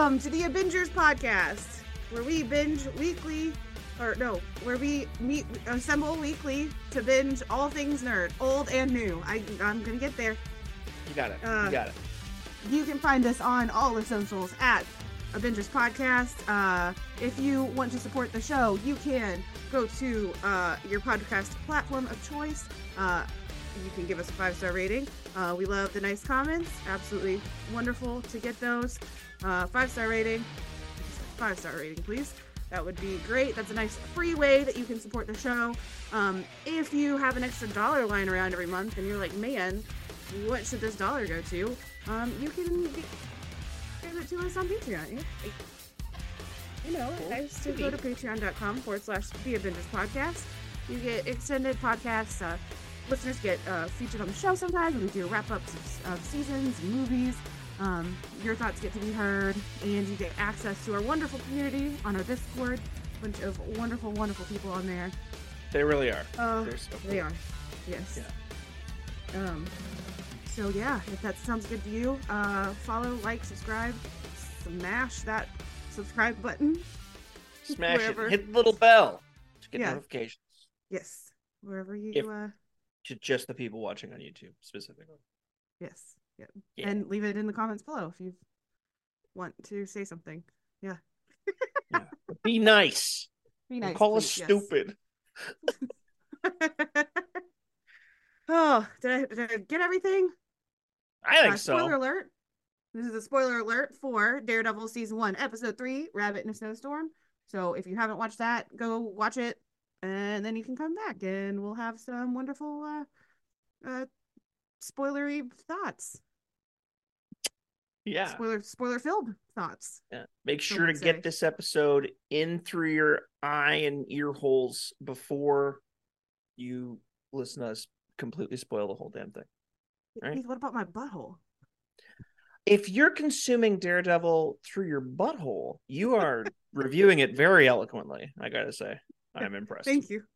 Welcome to the Avengers podcast, where we binge weekly, where we assemble weekly to binge all things nerd, old and new. I'm gonna get there. You got it. You got it. You can find us on all the socials at Avengers Podcast. If you want to support the show, you can go to your podcast platform of choice. You can give us a 5-star rating. We love the nice comments. Absolutely wonderful to get those. 5-star rating. 5-star rating, please. That would be great. That's a nice free way that you can support the show. If you have an extra dollar lying around every month and you're like, man, what should this dollar go to? You can give it to us on Patreon. You know, nice to go to patreon.com/The Avengers Podcast. You get extended podcasts. Listeners get featured on the show sometimes when we do wrap-ups of seasons and movies. Your thoughts get to be heard, and you get access to our wonderful community on our Discord. A bunch of wonderful, wonderful people on there. They really are. They are. Yes. Yeah. So yeah, if that sounds good to you, follow, like, subscribe, smash that subscribe button. Smash it. Hit the little bell to get notifications. Yes. Wherever you to just the people watching on YouTube specifically. Yes. Yeah. And leave it in the comments below if you want to say something. Yeah. Yeah. Be nice. Be nice. Call us stupid. Oh, did I get everything? I think so. Spoiler alert. This is a spoiler alert for Daredevil Season 1, Episode 3, Rabbit in a Snowstorm. So if you haven't watched that, go watch it. And then you can come back and we'll have some wonderful spoilery thoughts. Yeah. Spoiler filled thoughts. Yeah. Make sure to get this episode in through your eye and ear holes before you listen to us completely spoil the whole damn thing. Right? Keith, what about my butthole? If you're consuming Daredevil through your butthole, you are reviewing it very eloquently, I gotta say. I'm impressed. Thank you.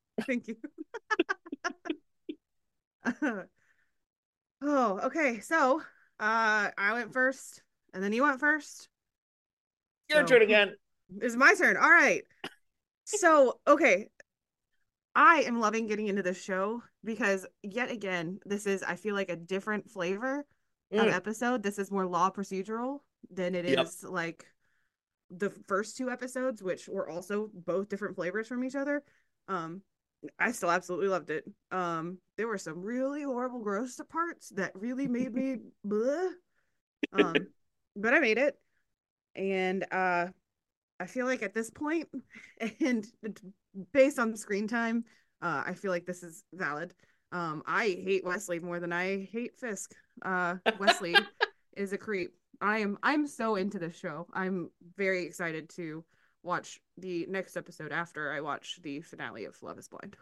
Oh, okay. So, I went first, and then you went first. Your turn again. It's my turn. All right. So, okay. I am loving getting into this show because, yet again, this is, I feel like, a different flavor of episode. This is more law procedural than it is like the first 2 episodes, which were also both different flavors from each other. I still absolutely loved it. There were some really horrible, gross parts that really made me bleh. But I made it, and I feel like at this point, and based on screen time, I feel like this is valid. I hate Wesley more than I hate Fisk. Wesley is a creep. I'm so into this show. I'm very excited to watch the next episode after I watch the finale of Love is Blind.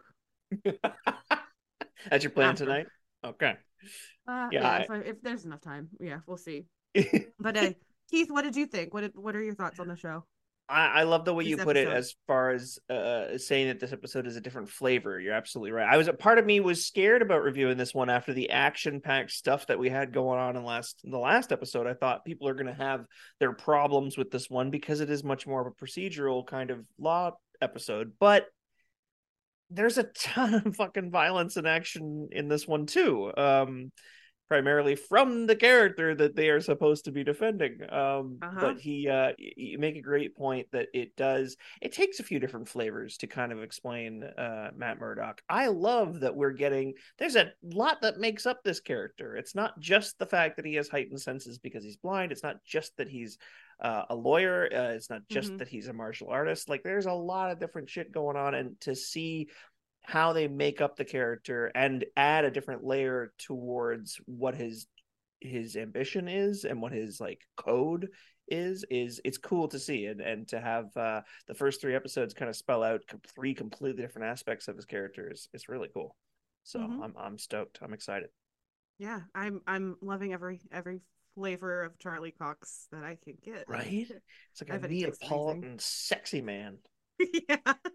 That's your plan tonight? Okay. If there's enough time. Yeah, we'll see. But Keith, what did you think? What are your thoughts on the show? I love the way you put it as far as saying that this episode is a different flavor. You're absolutely right. Part of me was scared about reviewing this one after the action-packed stuff that we had going on in the last episode. I thought people are going to have their problems with this one because it is much more of a procedural kind of law episode. But there's a ton of fucking violence and action in this one too. Primarily from the character that they are supposed to be defending. But you make a great point that it takes a few different flavors to kind of explain Matt Murdock. I love that there's a lot that makes up this character. It's not just the fact that he has heightened senses because he's blind. It's not just that he's a lawyer. It's not just that he's a martial artist. Like, there's a lot of different shit going on, and to see how they make up the character and add a different layer towards what his ambition is and what his like code is it's cool to see, and to have the first 3 episodes kind of spell out 3 completely different aspects of his character is really cool. So I'm stoked. I'm excited. Yeah, I'm loving every flavor of Charlie Cox that I can get. Right? It's like a Neapolitan sexy man. Yeah.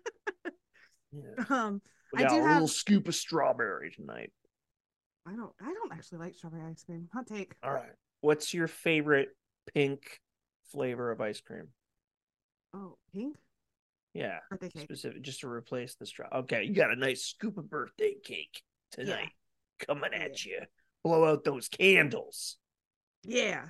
We got a little scoop of strawberry tonight. I don't actually like strawberry ice cream. Hot take. All right. What's your favorite pink flavor of ice cream. Oh, pink? Yeah, Birthday cake. specific, just to replace the straw. Okay, you got a nice scoop of birthday cake tonight coming at you. Blow out those candles. Yeah.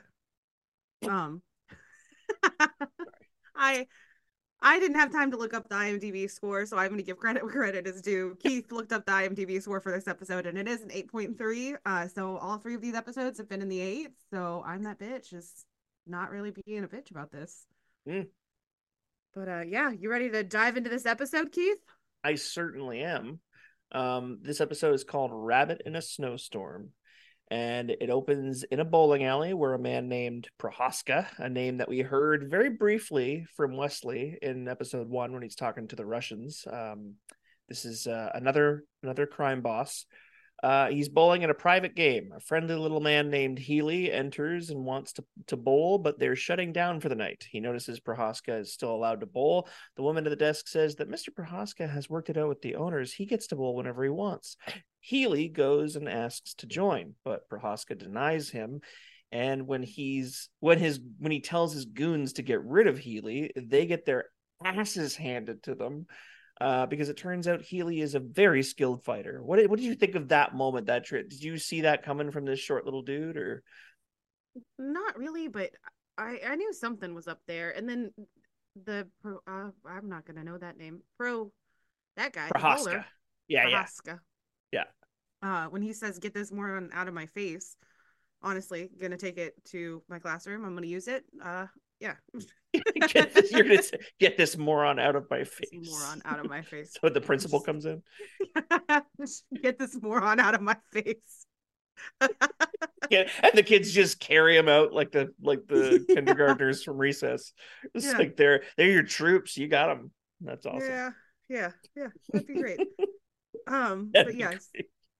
I I didn't have time to look up the IMDb score, so I'm going to give credit where credit is due. Keith looked up the IMDb score for this episode, and it is an 8.3. So all three of these episodes have been in the 8s. So I'm that bitch, just not really being a bitch about this. Mm. But yeah, you ready to dive into this episode, Keith? I certainly am. This episode is called Rabbit in a Snowstorm. And it opens in a bowling alley where a man named Prohaska, a name that we heard very briefly from Wesley in episode 1 when he's talking to the Russians. This is another crime boss. He's bowling in a private game. A friendly little man named Healy enters and wants to bowl, but they're shutting down for the night. He notices Prohaska is still allowed to bowl. The woman at the desk says that Mr. Prohaska has worked it out with the owners. He gets to bowl whenever he wants. Healy goes and asks to join, but Prohaska denies him. And when he tells his goons to get rid of Healy, they get their asses handed to them. Because it turns out Healy is a very skilled fighter. What did you think of that moment? That trip? Did you see that coming from this short little dude, or not really? But I knew something was up there. And then I'm not gonna know that name. That guy, Prohaska. Prohaska. Yeah. When he says, "Get this moron out of my face," honestly, gonna take it to my classroom. I'm gonna use it. Yeah. You're gonna say, get this moron out of my face. This moron out of my face. So the principal comes in. Get this moron out of my face. Yeah, and the kids just carry him out like the kindergartners from recess. It's like they're your troops. You got them. That's awesome. Yeah. That'd be great. But yes.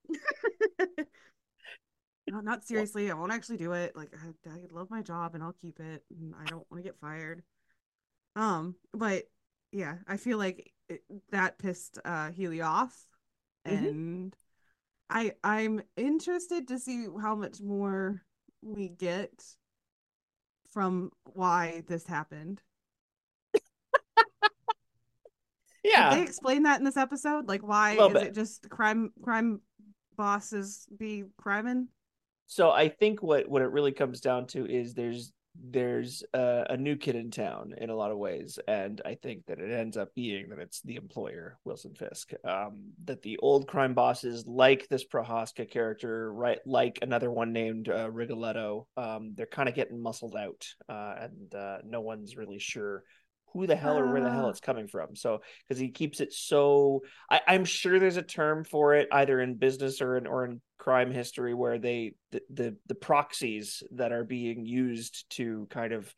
No, not seriously. I won't actually do it. Like I love my job and I'll keep it. And I don't want to get fired. But yeah, I feel like that pissed Healy off, and I'm interested to see how much more we get from why this happened. Yeah, did they explain that in this episode? Like, why is it just crime bosses be criming? So I think what it really comes down to is there's a new kid in town in a lot of ways, and I think that it ends up being that it's the employer, Wilson Fisk. That the old crime bosses, like this Prohaska character, right, like another one named Rigoletto, they're kind of getting muscled out, and no one's really sure who the hell or where the hell it's coming from. So because he keeps it so, I'm sure there's a term for it either in business or in crime history where the proxies that are being used to kind of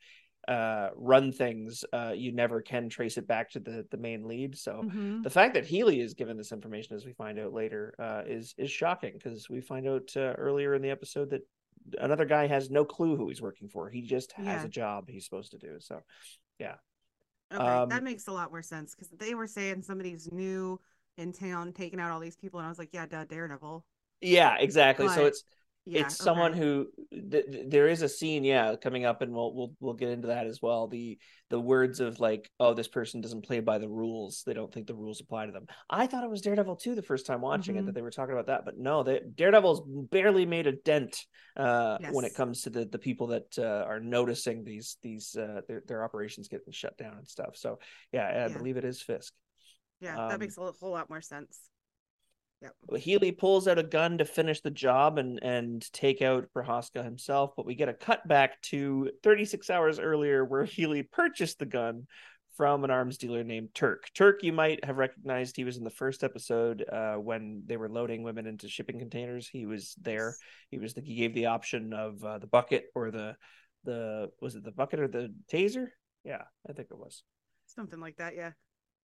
run things, you never can trace it back to the main lead. So the fact that Healy is given this information, as we find out later, is shocking, because we find out earlier in the episode that another guy has no clue who he's working for. He just has a job he's supposed to do. So yeah. Okay, that makes a lot more sense, because they were saying somebody's new in town taking out all these people, and I was like, yeah, duh, Daredevil. Yeah, exactly. But, so it's someone who there is a scene, coming up, and we'll get into that as well. The words of like, oh, this person doesn't play by the rules. They don't think the rules apply to them. I thought it was Daredevil too the first time watching it, that they were talking about that, but no, Daredevil's barely made a dent when it comes to the people that are noticing these their operations getting shut down and stuff. So I believe it is Fisk. Yeah, that makes a whole lot more sense. Yep. Healy pulls out a gun to finish the job and take out Prohaska himself, but we get a cut back to 36 hours earlier where Healy purchased the gun from an arms dealer named Turk. Turk, you might have recognized. He was in the first episode when they were loading women into shipping containers. He was there. He gave the option of the bucket or the was it the bucket or the taser? Yeah, I think it was something like that. Yeah.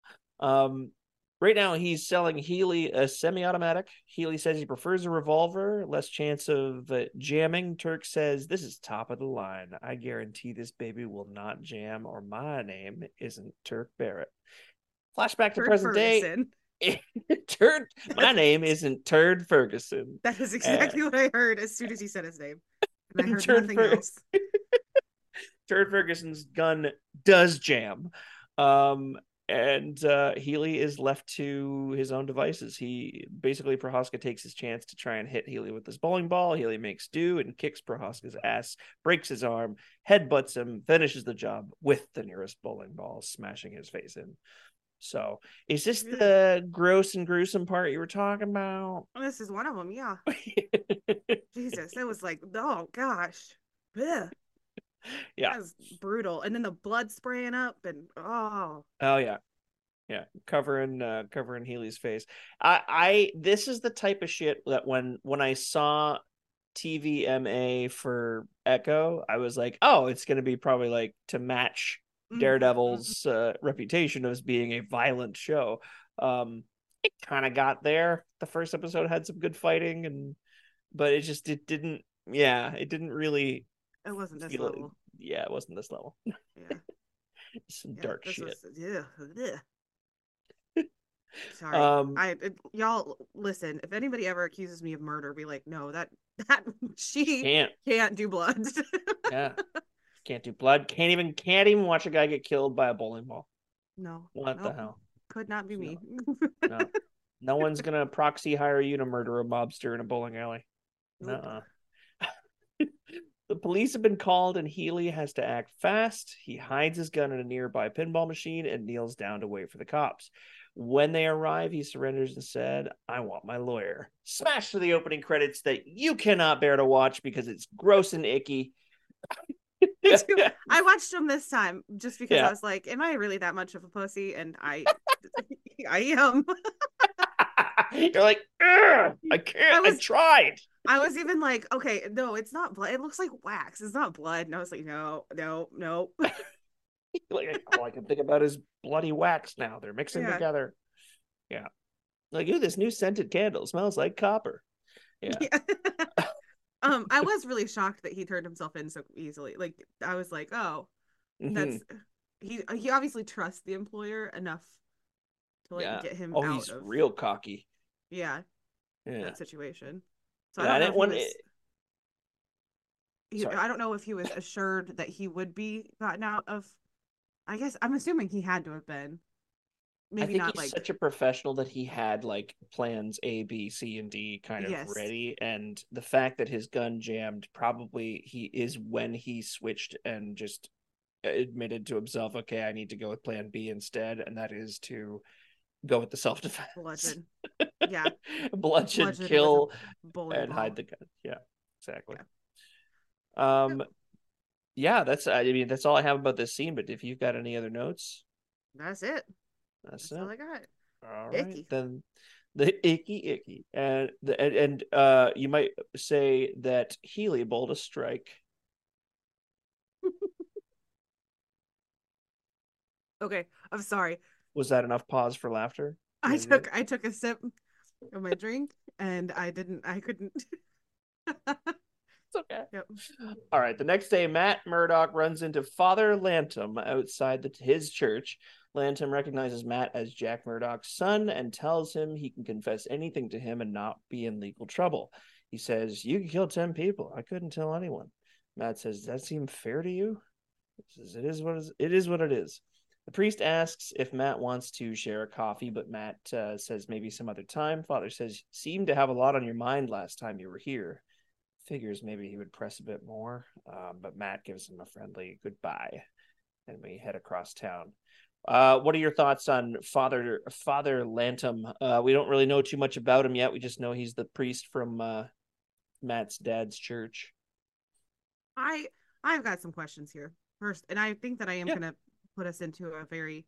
Right now, he's selling Healy a semi-automatic. Healy says he prefers a revolver, less chance of jamming. Turk says, this is top of the line. I guarantee this baby will not jam, or my name isn't Turk Barrett. Flashback to present Ferguson. Day. My name isn't Turd Ferguson. That is exactly what I heard as soon as he said his name. And I heard nothing else. Turd Ferguson's gun does jam. And Healy is left to his own devices. He basically, Prohaska takes his chance to try and hit Healy with his bowling ball. Healy makes do and kicks Prohaska's ass, breaks his arm, headbutts him, finishes the job with the nearest bowling ball, smashing his face in. So, is this the gross and gruesome part you were talking about? This is one of them, yeah. Jesus, it was like, oh gosh. Ugh. Yeah, that was brutal. And then the blood spraying up, and oh yeah, covering Healy's face. I this is the type of shit that when I saw TVMA for Echo, I was like, oh, it's gonna be probably like to match Daredevil's reputation as being a violent show. It kind of got there. The first episode had some good fighting, but it didn't really. It wasn't this level. Yeah, it wasn't this level. Yeah. Some dark shit. Yeah. Sorry. Y'all listen, if anybody ever accuses me of murder, be like, no, that she can't do blood. Yeah. Can't do blood. Can't even watch a guy get killed by a bowling ball. No. What the hell? Could not be me. No. No one's gonna proxy hire you to murder a mobster in a bowling alley. Nope. Nuh-uh. The police have been called and Healy has to act fast. He hides his gun in a nearby pinball machine and kneels down to wait for the cops. When they arrive, he surrenders and said, I want my lawyer. Smash to the opening credits that you cannot bear to watch because it's gross and icky. I watched them this time just because I was like, am I really that much of a pussy? And I am. You're like, I can't. I tried. I was even like, okay, no, it's not blood. It looks like wax. It's not blood. And I was like, no. Like, all I can think about is bloody wax now. They're mixing together. Yeah. Like, ooh, this new scented candle smells like copper. Yeah. I was really shocked that he turned himself in so easily. Like, I was like, oh, that's he obviously trusts the employer enough to get him out he's real cocky. Yeah. That situation. So I don't know I don't know if he was assured that he would be gotten out of. I guess I'm assuming he had to have been. Maybe I think not. He's such a professional that he had like plans A, B, C, and D kind of ready, and the fact that his gun jammed probably is when he switched and just admitted to himself, okay, I need to go with plan B instead, and that is to go with the self-defense. Bludgeon. Yeah. Bludgeon, kill, and hide the gun. Yeah, exactly. Yeah, that's all I have about this scene, but if you've got any other notes. That's it. That's all I got. All right. Icky. Then the icky. And you might say that Healy bowled a strike. Okay, I'm sorry. Was that enough pause for laughter? I took a sip of my drink and I couldn't. It's okay. Yep. All right. The next day, Matt Murdock runs into Father Lantom outside his church. Lantom recognizes Matt as Jack Murdock's son and tells him he can confess anything to him and not be in legal trouble. He says, you can kill 10 people. I couldn't tell anyone. Matt says, does that seem fair to you? He says, it is what it is. The priest asks if Matt wants to share a coffee, but Matt says maybe some other time. Father says, seemed to have a lot on your mind last time you were here. Figures maybe he would press a bit more, but Matt gives him a friendly goodbye, and we head across town. What are your thoughts on Father Lantom? We don't really know too much about him yet. We just know he's the priest from Matt's dad's church. I've got some questions here first, and I think that I am going to put us into a very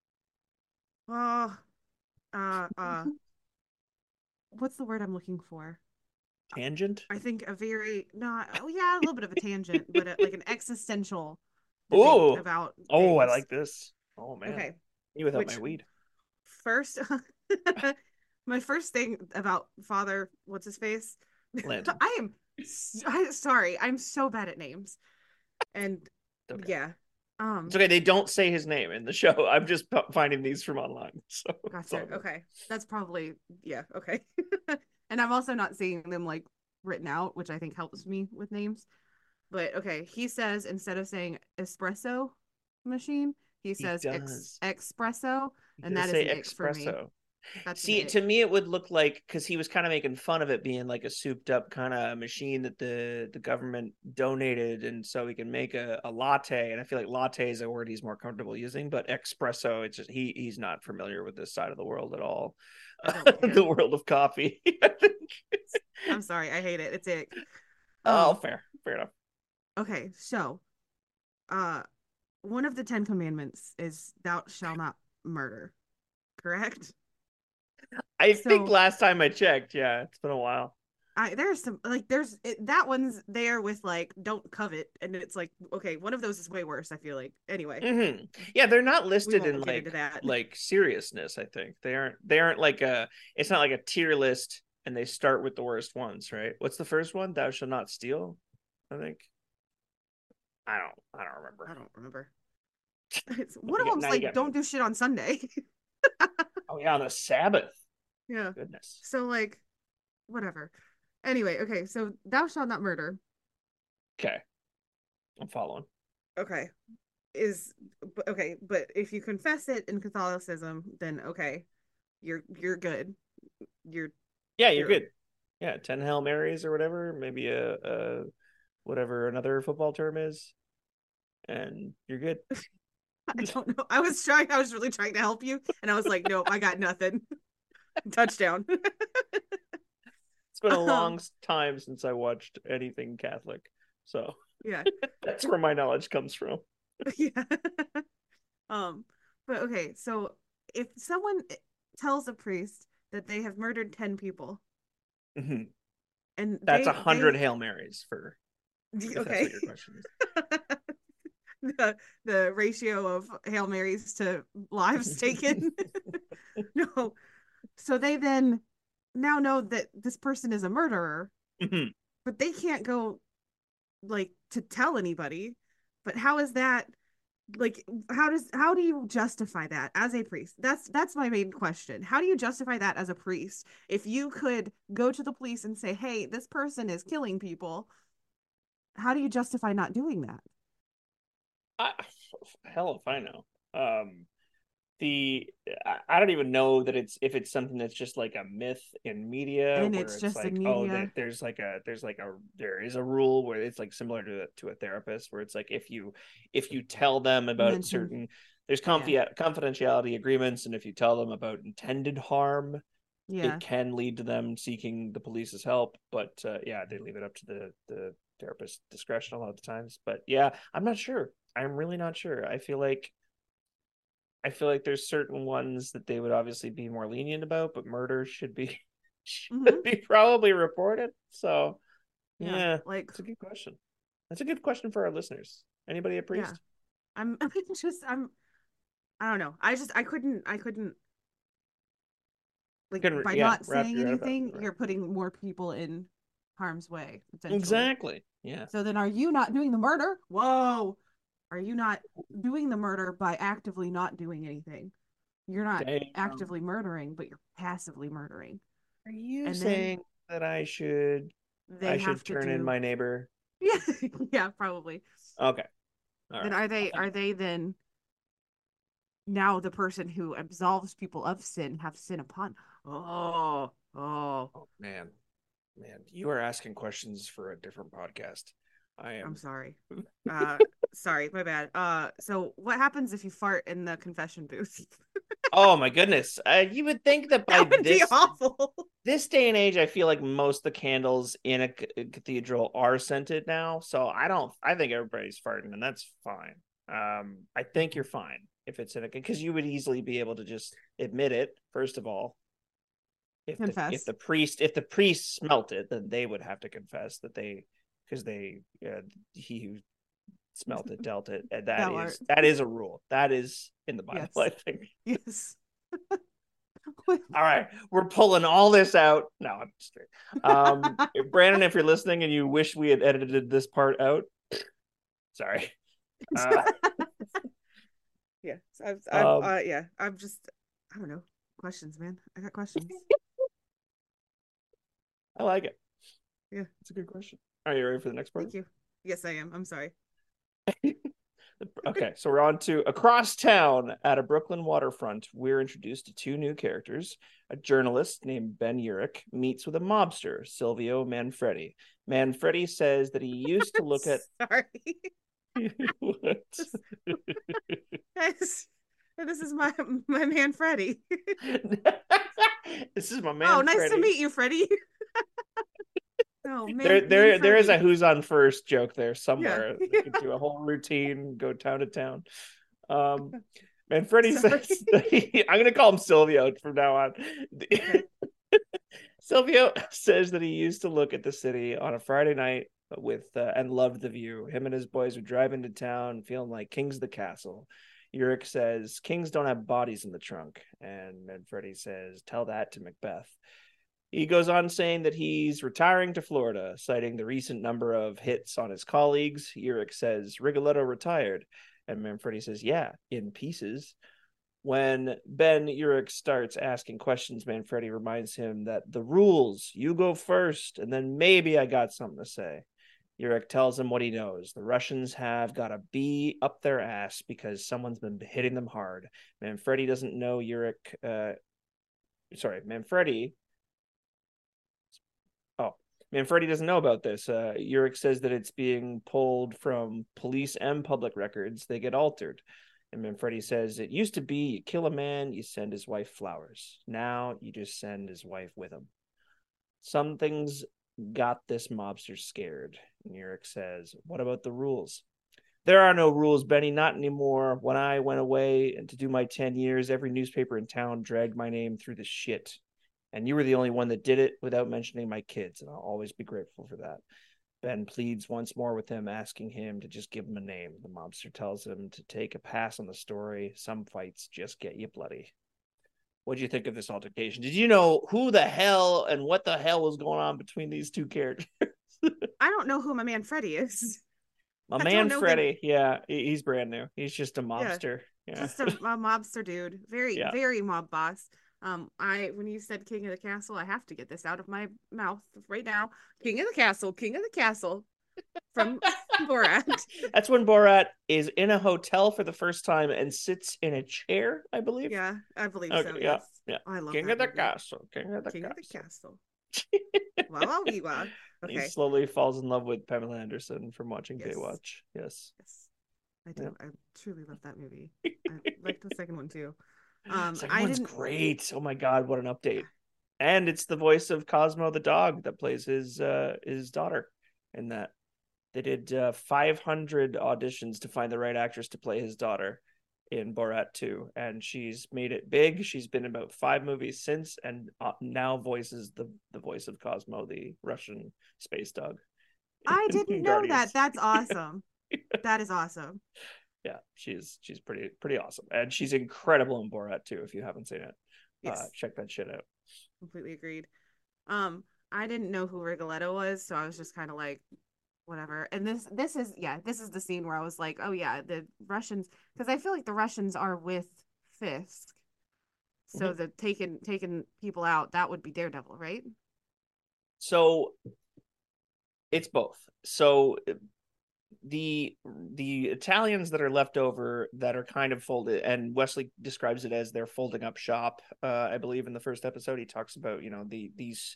what's the word I'm looking for? Tangent? I think a little bit of a tangent, but like an existential debate about things. I like this. Oh man. Okay. Me without my weed. First, my first thing about Father, what's his face? I'm sorry. I'm so bad at names. And it's okay. They don't say his name in the show. I'm just finding these from online. So gotcha. Okay. That's probably okay. And I'm also not seeing them like written out, which I think helps me with names. But okay, he says instead of saying espresso machine, he He says does. espresso, He and does that is say an ick for me. espresso. That's an See, ick. to me, it would look like, because he was kind of making fun of it being like a souped up kind of machine that the government donated, and so he can make a latte. And I feel like latte is a word he's more comfortable using, but espresso, it's just he's not familiar with this side of the world at all, I don't the care. world of coffee. I think. I'm sorry, I hate it. It's ick. Oh, Um, fair enough. okay, so uh one of the 10 commandments is thou shalt not murder, correct? I think So last time I checked, yeah, it's been a while. there's some like that one's there with like don't covet, and it's like okay, one of those is way worse, I feel like. Anyway, Yeah, they're not we listed in won't get into that. like seriousness. I think they aren't like a. It's not like a tier list, and they start with the worst ones, right? What's the first one? Thou shalt not steal. I think. I don't remember. I don't remember. One of them's Now you like got me. don't do shit on Sunday. Oh yeah, on the Sabbath. Yeah. Goodness. So like whatever. Anyway, okay, so thou shalt not murder. Okay, I'm following. Okay. Is okay, but if you confess it in Catholicism, then okay, you're good. You're Yeah, you're you're good. Yeah, 10 Hail Marys or whatever. Maybe a whatever another football term is, and you're good. I don't know. I was really trying to help you, and I was like, nope, I got nothing. Touchdown. It's been a um, long time since I watched anything Catholic, so yeah. that's where my knowledge comes from. Yeah. Um, but okay, so if someone tells a priest that they have murdered 10 people Mm-hmm. and That's they 100 Hail Marys for if that's okay. what your question is. The ratio of Hail Marys to lives taken. No. So they then now know that this person is a murderer, Mm-hmm. but they can't go like to tell anybody. But how is that like how do you justify that as a priest? That's my main question. How do you justify that as a priest? If you could go to the police and say, "Hey, this person is killing people," how do you justify not doing that? I, hell if I know. The I don't even know that it's if it's something that's just like a myth in media And where it's it's just in like, oh, that media. there is a rule where it's like similar to a therapist where it's like if you tell them about Mention, certain there's yeah, confidentiality agreements, and if you tell them about intended harm, it yeah. can lead to them seeking the police's help. But yeah, they leave it up to the therapist's discretion a lot of the times. But yeah, I'm not sure. I'm really not sure. I feel like there's certain ones that they would obviously be more lenient about, but murder should be Mm-hmm. should be probably reported. So Yeah, yeah, like it's a good question. That's a good question for our listeners. Anybody a yeah. priest? I'm just I don't know. I couldn't like Couldn't by yeah, not wrap saying your head about anything, right. you're putting more people in harm's way potentially. Exactly. Yeah. So then are you not doing the murder? Whoa. Are you not doing the murder by actively not doing anything? You're not Damn. actively murdering, but you're passively murdering. Are you And then saying that I they should have to turn in do my neighbor? yeah, yeah, probably. Okay. All Then right. I'll think are about they then now the person who absolves people of sin have sin upon? Oh, oh, it. Oh man. Man, you are asking questions for a different podcast. I I'm am. sorry. Uh, sorry, my bad. So what happens if you fart in the confession booth? Oh my goodness. You would think that by That would be awful. this day and age, I feel like most of the candles in a cathedral are scented now. So I think everybody's farting, and that's fine. I think you're fine if it's in a because you would easily be able to just admit it. First of all, Confess. if the priest smelt it, then they would have to confess that they because they he who smelt it dealt it. And Thou art. that is a rule. That is in the Bible, I Yes. think. Yes. All right, we're pulling all this out. No, I'm just kidding. Brandon, if you're listening and you wish we had edited this part out, sorry. Uh, Yeah. So um, yeah. I'm just, I don't know. Questions, man. I got questions. I like it. Yeah. It's a good question. Are you ready for the next part? Thank you. Yes, I am. I'm sorry. Okay, so we're on to across town at a Brooklyn waterfront. We're introduced to two new characters. A journalist named Ben Urich meets with a mobster, Silvio Manfredi. Manfredi says that he used to look at. Sorry. What? Guys, this is my man Freddie. This is my Oh, man nice to Freddie. meet you, Freddie. Oh There, man, there, there is a Freddie. who's on first joke there Yeah. somewhere. They could do a whole routine, go town to town. Manfredi Sorry. says that I'm going to call him Silvio from now on. Okay. Silvio says that he used to look at the city on a Friday night with and loved the view. Him and his boys would drive into town feeling like kings of the castle. Urich says kings don't have bodies in the trunk, and Manfredi says tell that to Macbeth. He goes on saying that he's retiring to Florida, citing the recent number of hits on his colleagues. Urich says Rigoletto retired, and Manfredi says yeah, in pieces. When Ben Urich starts asking questions, Manfredi reminds him that the rules, you go first, and then maybe I got something to say. Urich tells him what he knows. The Russians have got a bee up their ass because someone's been hitting them hard. Manfredi doesn't know Manfredi. Oh, Manfredi doesn't know about this. Urich says that it's being pulled from police and public records. They get altered. And Manfredi says, it used to be you kill a man, you send his wife flowers. Now you just send his wife with him. Some things got this mobster scared. And Urich says, what about the rules? There are no rules, Benny, not anymore. When I went away to do my 10 years, every newspaper in town dragged my name through the shit. And you were the only one that did it without mentioning my kids, and I'll always be grateful for that. Ben pleads once more with him, asking him to just give him a name. The mobster tells him to take a pass on the story. Some fights just get you bloody. What do you think of this altercation? Did you know who the hell and what the hell was going on between these two characters? I don't know who my man Freddie is. My I don't man know him. Freddie, yeah, he's brand new. He's just a Yeah, mobster. Yeah, just a mobster dude. Very, yeah. very mob boss. I when you said King of the Castle, I have to get this out of my mouth right now. King of the Castle, King of the Castle from Borat. That's when Borat is in a hotel for the first time and sits in a chair, I believe. Yeah, I believe Okay, so. yeah, Yes. yeah. Oh, I love King that of the movie. Castle. King of the King Castle. of the Castle. Wow, wow. He Okay. slowly falls in love with Pamela Anderson from watching Yes. Baywatch. Yes. Yes. I do. Yep. I truly love that movie. I like the second one too. Second I one's didn't. great. Oh my god, what an update! And it's the voice of Cosmo the dog that plays his daughter in that. They did 500 auditions to find the right actress to play his daughter in Borat 2, and she's made it big. She's been in about 5 movies since, and now voices the voice of Cosmo, the Russian space dog. I didn't know that. Guardians. That's awesome. That is awesome. Yeah, she's pretty awesome, and she's incredible in Borat 2. If you haven't seen it, Yes. check that shit out. Completely agreed. I didn't know who Rigoletto was, so I was just kind of like, whatever. And this is the scene where I was like, oh yeah, the Russians, because I feel like the Russians are with Fisk, so Mhm. the taking people out, that would be Daredevil, right? So it's both. So the Italians that are left over that are kind of folded, and Wesley describes it as they're folding up shop. I believe in the first episode he talks about these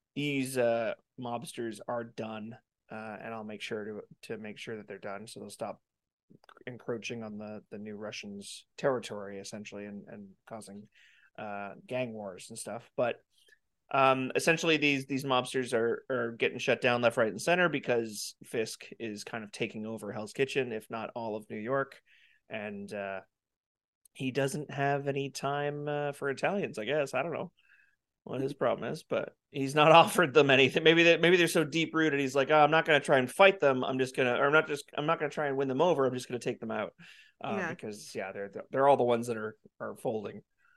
mobsters are done, and I'll make sure to make sure that they're done, so they'll stop encroaching on the new Russians' territory essentially, and causing gang wars and stuff. But essentially these mobsters are getting shut down left, right, and center because Fisk is kind of taking over Hell's Kitchen, if not all of New York, and he doesn't have any time for Italians. I guess I don't know what his problem is, but he's not offered them anything. Maybe they're so deep rooted. He's like, oh, I'm not going to try and fight them. I'm not going to try and win them over. I'm just going to take them out because they're all the ones that are folding.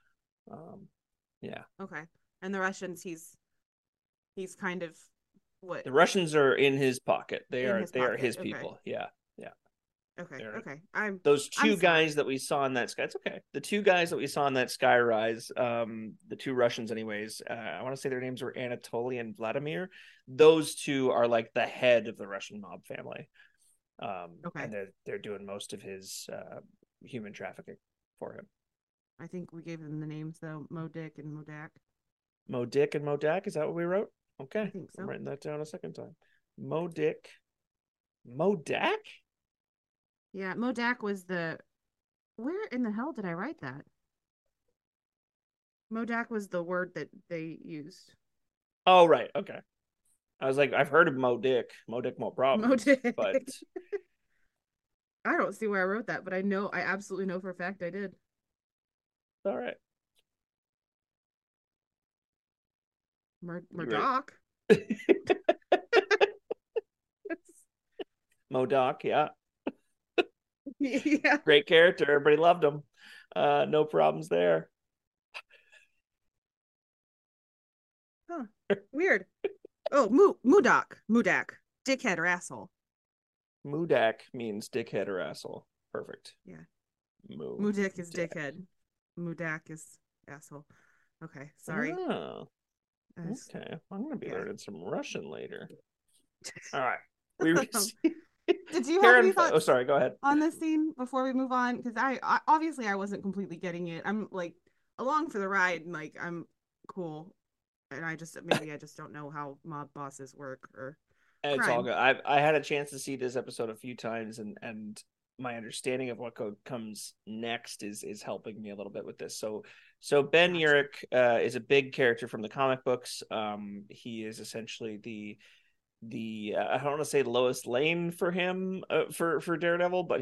Yeah. Okay. And the Russians, he's kind of what? The Russians are in his pocket. They are his Okay. people. Yeah. Yeah. Okay. They're, Okay. those two I'm guys sorry. that we saw in that sky. It's okay. The two guys that we saw in that sky rise, the two Russians, anyways. I want to say their names were Anatoly and Vladimir. Those two are like the head of the Russian mob family. Okay. And they're doing most of his human trafficking for him. I think we gave them the names though, Mo Dick and Modak. Mo Dick and Modak, is that what we wrote? I Okay, think so. I'm writing that down a second time. Mo Dick, Modak. Yeah, Modak was the. Where in the hell did I write that? Modak was the word that they used. Oh right, okay. I was like, I've heard of Mo Dick, Mo problems, Modak. but I don't see where I wrote that, but I absolutely know for a fact I did. all right. You ready? Murdoch. Modoc, yeah. Yeah. Great character. Everybody loved him. No problems there. Huh. Weird. Oh, Mudak. Dickhead or asshole. Mudak means dickhead or asshole. Perfect. Yeah. Moo. Mudik is dickhead. Mudak is asshole. Okay, sorry. Oh, okay. I'm going to be learning some Russian later. All right. Did you have Karen, any thoughts? Oh, sorry. Go ahead. On this scene before we move on, because I obviously I wasn't completely getting it. I'm like along for the ride, and like I'm cool, and I just don't know how mob bosses work or It's all crime. good. I had a chance to see this episode a few times, and my understanding of what comes next is helping me a little bit with this. So Ben Gotcha. Urich is a big character from the comic books. He is essentially the I don't want to say Lois Lane for him for Daredevil, but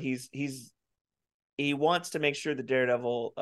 he wants to make sure the Daredevil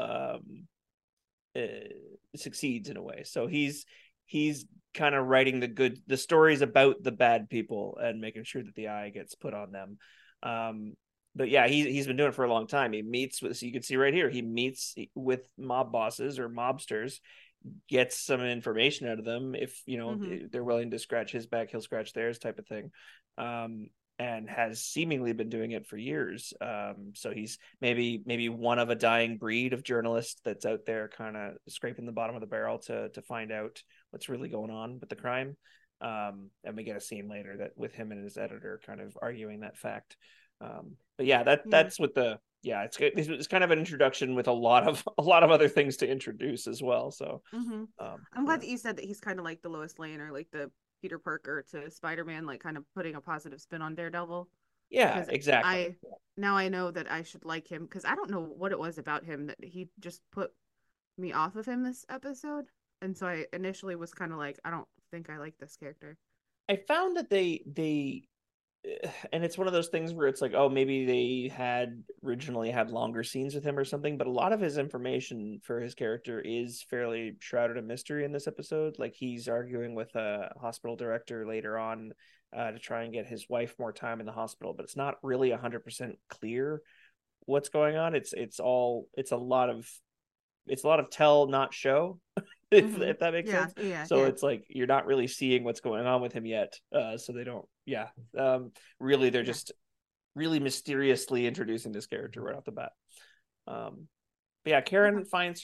uh, succeeds in a way. So he's kind of writing the stories about the bad people and making sure that the eye gets put on them. But yeah, he's been doing it for a long time. He meets with, so you can see right here, he meets with mob bosses or mobsters, gets some information out of them. If they're willing to scratch his back, he'll scratch theirs, type of thing. And has seemingly been doing it for years. So he's maybe one of a dying breed of journalists that's out there kind of scraping the bottom of the barrel to find out what's really going on with the crime. And we get a scene later that with him and his editor kind of arguing that fact. But yeah, that's what it's kind of an introduction with a lot of other things to introduce as well. So I'm glad that you said that he's kind of like the Lois Lane or like the Peter Parker to Spider-Man, like kind of putting a positive spin on Daredevil. Yeah, exactly. I know that I should like him because I don't know what it was about him that he just put me off of him this episode. And so I initially was kind of like, I don't think I like this character. I found that they and it's one of those things where it's like, oh, maybe they had originally had longer scenes with him or something, but a lot of his information for his character is fairly shrouded in mystery in this episode. Like he's arguing with a hospital director later on to try and get his wife more time in the hospital, but it's not really 100% clear what's going on. It's a lot of tell not show. If that makes sense. So it's like you're not really seeing what's going on with him yet. So they don't. Yeah. Really, they're just really mysteriously introducing this character right off the bat. But yeah, Karen finds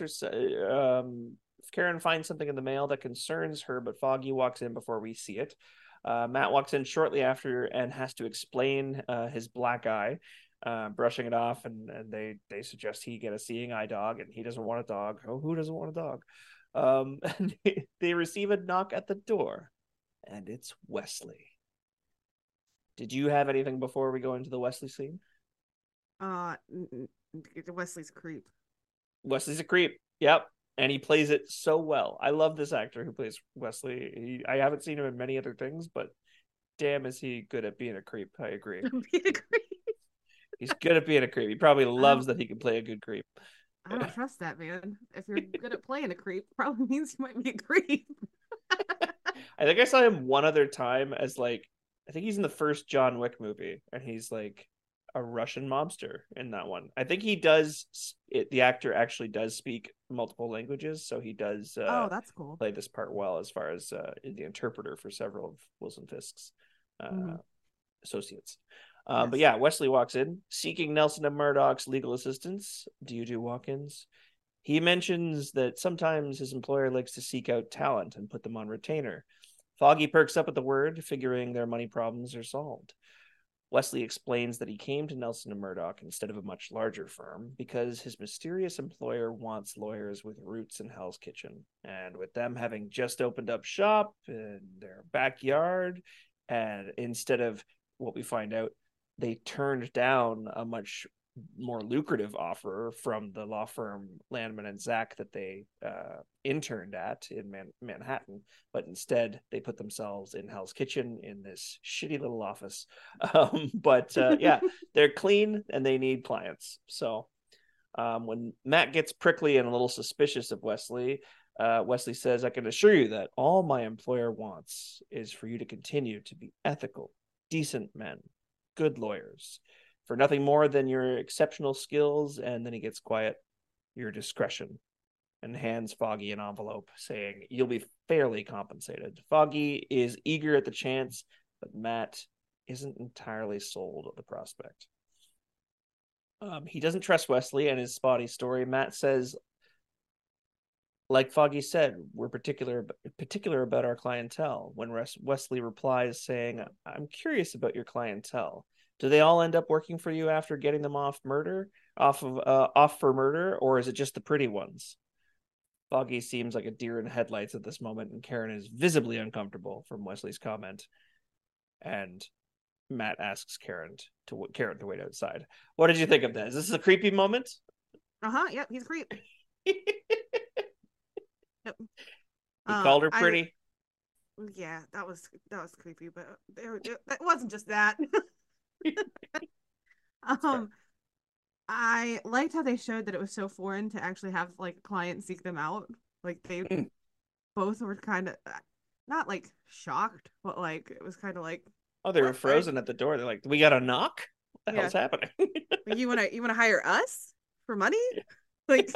something in the mail that concerns her, but Foggy walks in before we see it. Matt walks in shortly after and has to explain his black eye. Brushing it off, and they suggest he get a seeing eye dog, and he doesn't want a dog. Oh, who doesn't want a dog? They receive a knock at the door, and it's Wesley. Did you have anything before we go into the Wesley scene? Wesley's a creep. Wesley's a creep. Yep. And he plays it so well. I love this actor who plays Wesley. I haven't seen him in many other things, but damn, is he good at being a creep. I agree. Being a creep. He's good at being a creep. He probably loves that he can play a good creep. I don't trust that, man. If you're good at playing a creep, probably means you might be a creep. I think I saw him one other time as I think he's in the first John Wick movie, and he's like a Russian mobster in that one. I think he does. The actor actually does speak multiple languages, so he does. Oh, that's cool. Play this part well as far as the interpreter for several of Wilson Fisk's associates. Yes. But yeah, Wesley walks in seeking Nelson and Murdoch's legal assistance. Do you do walk-ins? He mentions that sometimes his employer likes to seek out talent and put them on retainer. Foggy perks up at the word, figuring their money problems are solved. Wesley explains that he came to Nelson and Murdoch instead of a much larger firm because his mysterious employer wants lawyers with roots in Hell's Kitchen. And with them having just opened up shop in their backyard, and instead of what we find out, they turned down a much more lucrative offer from the law firm Landman and Zack that they interned at in Manhattan, but instead they put themselves in Hell's Kitchen in this shitty little office. Yeah, they're clean and they need clients. So when Matt gets prickly and a little suspicious of Wesley, Wesley says, "I can assure you that all my employer wants is for you to continue to be ethical, decent men, good lawyers, for nothing more than your exceptional skills." And then he gets quiet. "Your discretion," and hands Foggy an envelope saying, "You'll be fairly compensated." Foggy is eager at the chance, but Matt isn't entirely sold on the prospect. He doesn't trust Wesley and his spotty story. Matt says, like Foggy said, we're particular about our clientele. When Wesley replies saying, "I'm curious about your clientele. Do they all end up working for you after getting them off for murder, or is it just the pretty ones?" Foggy seems like a deer in headlights at this moment, and Karen is visibly uncomfortable from Wesley's comment. And Matt asks Karen to wait outside. What did you think of that? Is this a creepy moment? Yep, he's creep. Yep. He called her pretty. Yeah, that was creepy, but it wasn't just that. I liked how they showed that it was so foreign to actually have like clients seek them out. Like they both were kind of not like shocked, but like it was kind of like, oh, they were frozen at the door. They're like, "We got a knock? What the hell's happening?" Like, you wanna hire us for money? Like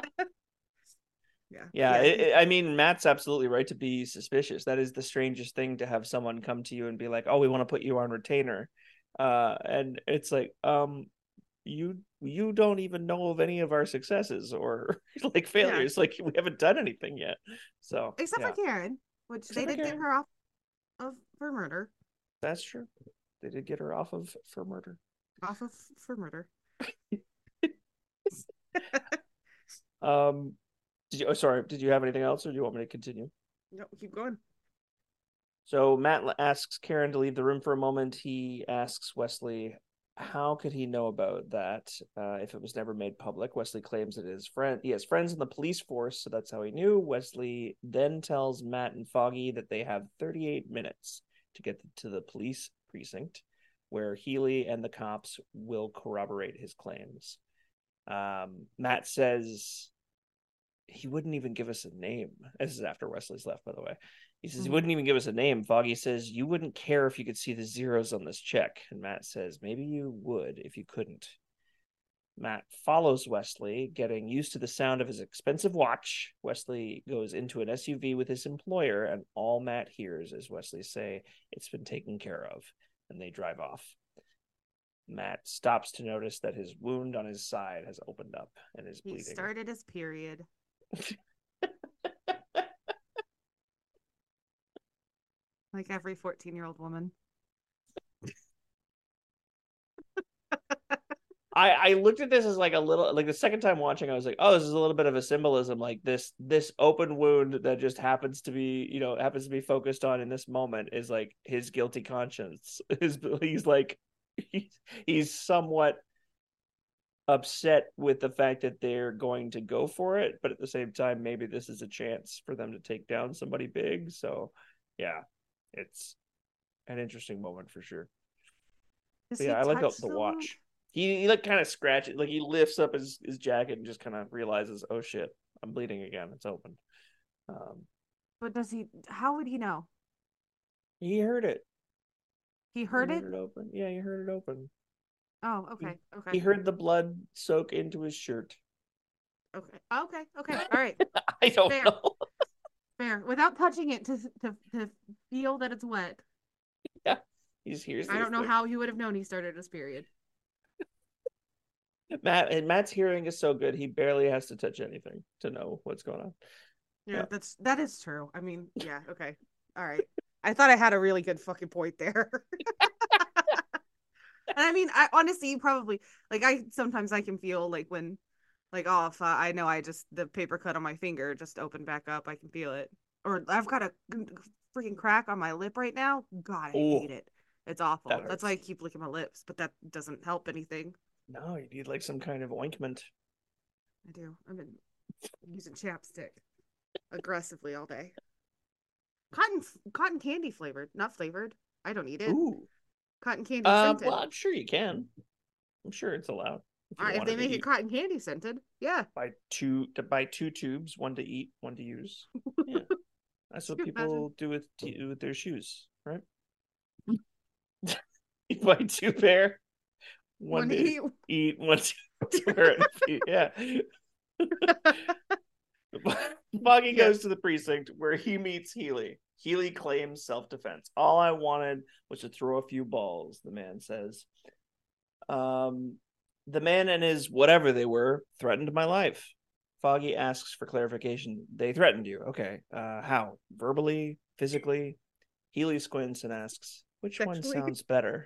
Yeah. I mean, Matt's absolutely right to be suspicious. That is the strangest thing, to have someone come to you and be like, "Oh, we want to put you on retainer," and it's like, you don't even know of any of our successes or like failures. Like, we haven't done anything yet. So except for Karen, which they did get her off for murder. That's true. They did get her off of for murder. For murder. Did you have anything else, or do you want me to continue? No, keep going. So Matt asks Karen to leave the room for a moment. He asks Wesley, how could he know about that if it was never made public? Wesley claims that he has friends in the police force, so that's how he knew. Wesley then tells Matt and Foggy that they have 38 minutes to get to the police precinct, where Healy and the cops will corroborate his claims. Matt says he wouldn't even give us a name. This is after Wesley's left, by the way. He says he wouldn't even give us a name. Foggy says, "You wouldn't care if you could see the zeros on this check." And Matt says, "Maybe you would if you couldn't." Matt follows Wesley, getting used to the sound of his expensive watch. Wesley goes into an SUV with his employer, and all Matt hears is Wesley say, "It's been taken care of," and they drive off. Matt stops to notice that his wound on his side has opened up and is bleeding. He started his period. Like every 14-year-old woman. I looked at this as like a little, like the second time watching, I was like, oh, this is a little bit of a symbolism. Like this open wound that just happens to be focused on in this moment is like his guilty conscience. He's somewhat upset with the fact that they're going to go for it, but at the same time, maybe this is a chance for them to take down somebody big. So yeah, it's an interesting moment for sure. Yeah, I like the watch. He like kind of scratches, like he lifts up his jacket and just kind of realizes, oh shit, I'm bleeding again. It's open. But how would he know? He heard it. He heard it open. Yeah, he heard it open. Oh, okay. Okay. He heard the blood soak into his shirt. Okay. All right. I don't know. Fair. Without touching it to feel that it's wet. Yeah. I don't know how he would have known he started his period. Matt's hearing is so good, he barely has to touch anything to know what's going on. Yeah, that is true. I mean, yeah, okay. All right. I thought I had a really good fucking point there. And I mean, I honestly, you probably like. I sometimes I can feel like when, like, oh, if I know I just the paper cut on my finger just opened back up, I can feel it. Or I've got a freaking crack on my lip right now. God, I hate Oh, it. It's awful. that That's why I hurts. keep licking my lips, but that doesn't help anything. No, you need like some kind of ointment. I do. I've been using chapstick aggressively all day. Cotton cotton candy flavored, not flavored. I don't eat it. Ooh. Cotton candy Well, scented. I'm sure you can. I'm sure it's allowed if All you right, if they wanted to make it eat. cotton candy scented, yeah. Buy two tubes, one to eat, one to use. Yeah, that's Can what you imagine? people do with their shoes, right? You buy two pair, one One to to eat. eat, one to wear it. Yeah. Foggy Yeah. goes to the precinct where he meets Healy. Healy claims self-defense. All I wanted was to throw a few balls, the man says. Um, the man and his whatever they were threatened my life. Foggy asks for clarification. They threatened you. Okay. How? Verbally? Physically? Healy squints and asks, which one Sexually. sounds better?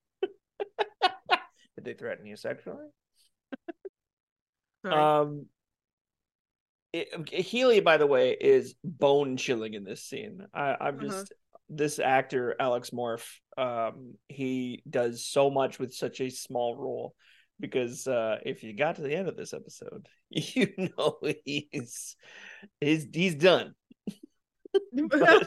Did they threaten you sexually? Sorry. Um, Healy, by the way, is bone chilling in this scene. I'm Uh-huh. just this actor Alex Morph. He does so much with such a small role because if you got to the end of this episode, you know he's done. But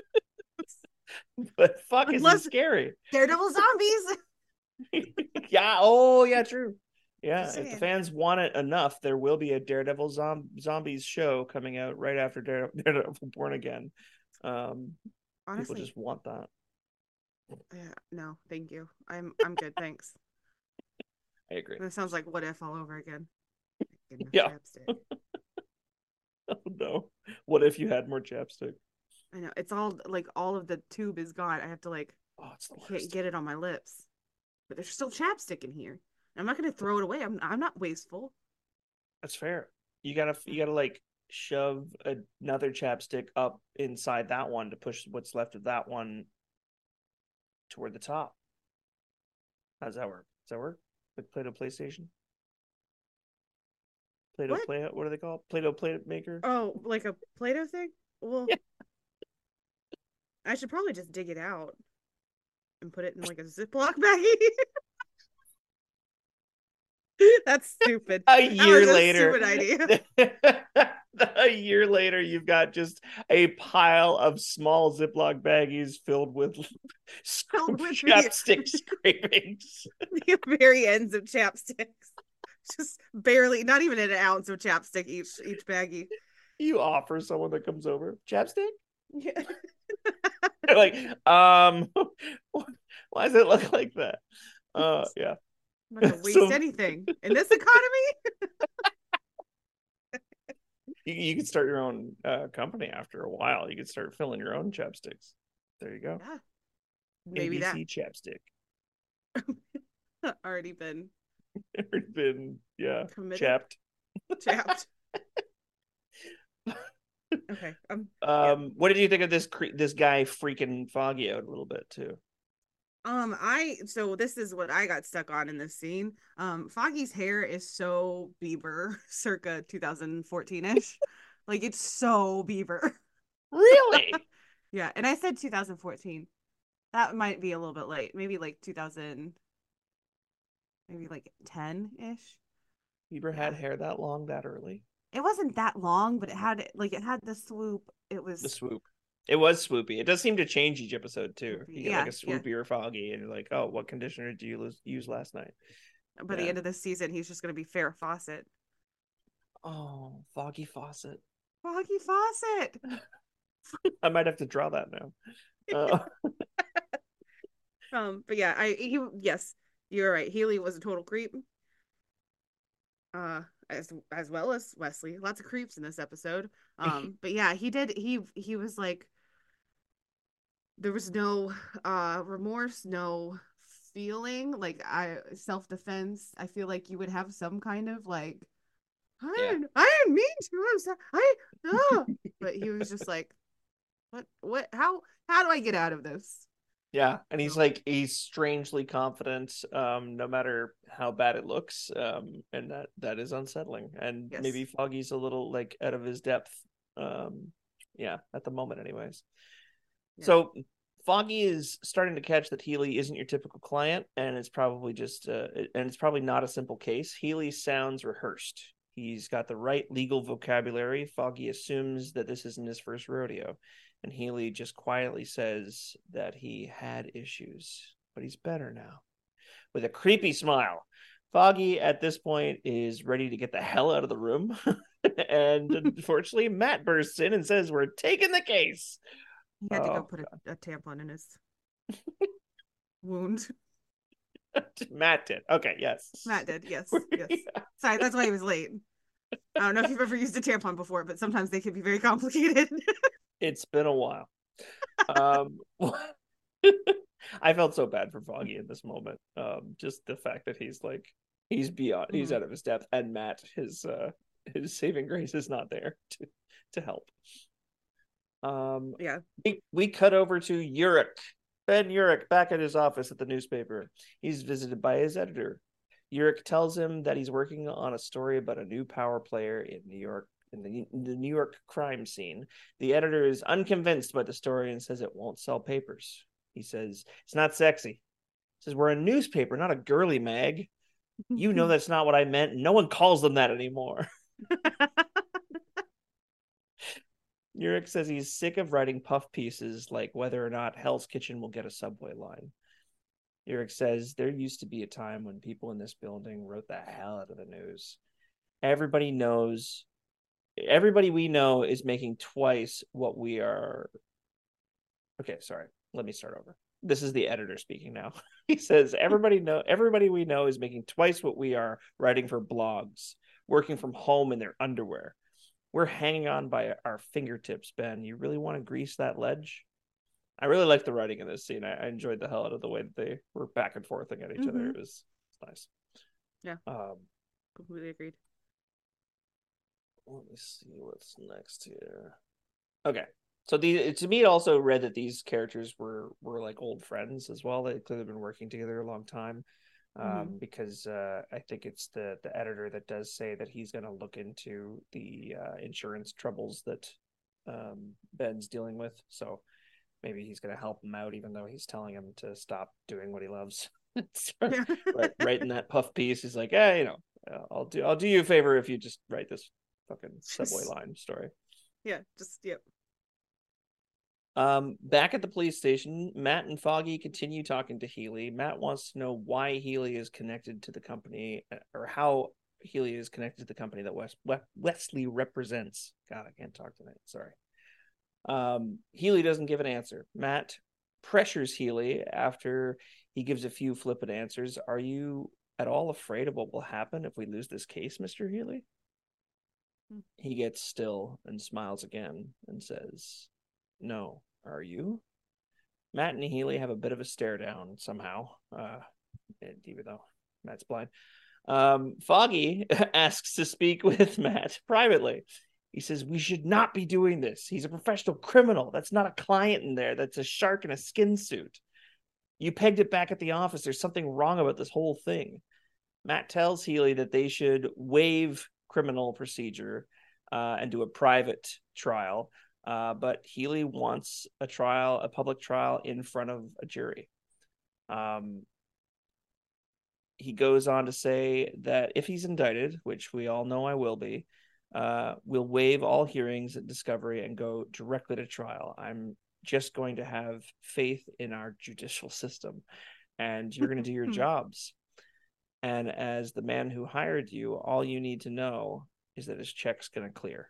but fuck, is he Unless scary? Daredevil zombies. Yeah. Oh, yeah. True. Yeah, Just if the saying. fans want it enough, there will be a Daredevil zombies show coming out right after Daredevil Born Again. People Honestly, just want that. yeah, no, thank you. I'm good, thanks. I agree. That sounds like What If all over again. Enough Yeah. chapstick. Oh no. What if you had more chapstick? I know it's all like all of the tube is gone. I have to like Oh, it's the I can't worst. get it on my lips, but there's still chapstick in here. I'm not gonna throw it away. I'm not wasteful. That's fair. You gotta like shove another chapstick up inside that one to push what's left of that one toward the top. How does that work? Does that work? Like Play-Doh PlayStation? Play-Doh What? Play, what are they called? Play-Doh Play Maker? Oh, like a Play-Doh thing? Well, Yeah. I should probably just dig it out and put it in like a Ziploc baggie. That's stupid. A That was year a later, stupid idea. a year later, you've got just a pile of small Ziploc baggies filled with Filled with chapstick scrapings. the very ends of chapsticks. Just barely, not even an ounce of chapstick each baggie. You offer someone that comes over chapstick. Yeah. They're like, why does it look like that? Yeah. I'm not gonna waste So anything in this economy. you could start your own company after a while. You could start filling your own chapsticks. There you go. Yeah, maybe that ABC chapstick. already been Been committed, chapped. chapped. Okay. Yeah. What did you think of this guy freaking Foggy out a little bit too? I so this is what I got stuck on in this scene. Foggy's hair is so Bieber, circa 2014-ish. Like it's so Bieber. Really? Yeah, and I said 2014. That might be a little bit late. Maybe like 2000, maybe like 10-ish. Bieber had Yeah. hair that long that early? It wasn't that long, but it had the swoop. It The was swoop. It was swoopy. It does seem to change each episode too. swoopy. You get like Yeah, a yeah. swoopy or foggy, and you're like, oh, what conditioner do you use last night? By the Yeah. end of this season, he's just gonna be Farrah Fawcett. Oh, Foggy Fawcett. Foggy Fawcett. I might have to draw that now. Uh, But yeah, yes, you're right. Healy was a total creep. As well as Wesley. Lots of creeps in this episode. But yeah, he was like there was no remorse, no feeling like I self-defense. I feel like you would have some kind of like yeah. I didn't mean to. I'm sorry. But he was just like, what how do I get out of this? Yeah, and he's strangely confident, no matter how bad it looks, and that is unsettling. And Yes. maybe Foggy's a little like out of his depth, yeah, at the moment, anyways. Yeah. So Foggy is starting to catch that Healy isn't your typical client, and it's probably not a simple case. Healy sounds rehearsed. He's got the right legal vocabulary. Foggy assumes that this isn't his first rodeo. And Healy just quietly says that he had issues, but he's better now. With a creepy smile. Foggy, at this point, is ready to get the hell out of the room. And unfortunately, Matt bursts in and says, "We're taking the case." He had to go put a tampon in his wound. Matt did. Okay, yes. Matt did, yes. Yes. Yeah. Sorry, that's why he was late. I don't know if you've ever used a tampon before, but sometimes they can be very complicated. It's been a while. I felt so bad for Foggy in this moment. Just the fact that he's out of his depth, and Matt, his saving grace is not there to help. Yeah. We cut over to Urich. Ben Urich back at his office at the newspaper. He's visited by his editor. Urich tells him that he's working on a story about a new power player in New York, in the New York crime scene. The editor is unconvinced by the story and says it won't sell papers. He says, "It's not sexy." He says, "We're a newspaper, not a girly mag." "You know that's not what I meant. No one calls them that anymore." Urich says he's sick of writing puff pieces like whether or not Hell's Kitchen will get a subway line. Urich says there used to be a time when people in this building wrote the hell out of the news. Everybody we know is making twice what we are. Okay, sorry. Let me start over. This is the editor speaking now. He says everybody we know is making twice what we are, writing for blogs, working from home in their underwear. We're hanging on by our fingertips, Ben. You really want to grease that ledge? I really like the writing in this scene. I enjoyed the hell out of the way that they were back and forth at each other. It was nice. Yeah. Completely agreed. Let me see what's next here. Okay. So to me, it also read that these characters were like old friends as well. They clearly been working together a long time. Because I think it's the editor that does say that he's going to look into the insurance troubles that Ben's dealing with. So maybe he's going to help him out, even though he's telling him to stop doing what he loves. Writing that puff piece, he's like, I'll do you a favor if you just write this fucking subway line story. Yeah, just yep. Back at the police station, Matt and Foggy continue talking to Healy. Matt wants to know why Healy is connected to the company, or how Healy is connected to the company that Wesley represents. God, I can't talk tonight. Sorry. Healy doesn't give an answer. Matt pressures Healy after he gives a few flippant answers. "Are you at all afraid of what will happen if we lose this case, Mr. Healy?" He gets still and smiles again and says, "No, are you?" Matt and Healy have a bit of a stare down somehow, even though Matt's blind. Foggy asks to speak with Matt privately. He says, "We should not be doing this. He's a professional criminal. That's not a client in there. That's a shark in a skin suit. You pegged it back at the office. There's something wrong about this whole thing." Matt tells Healy that they should waive criminal procedure and do a private trial. But Healy wants a public trial in front of a jury. He goes on to say that if he's indicted, which we all know I will be, we'll waive all hearings and discovery and go directly to trial. I'm just going to have faith in our judicial system, and you're going to do your jobs. And as the man who hired you, all you need to know is that his check's going to clear.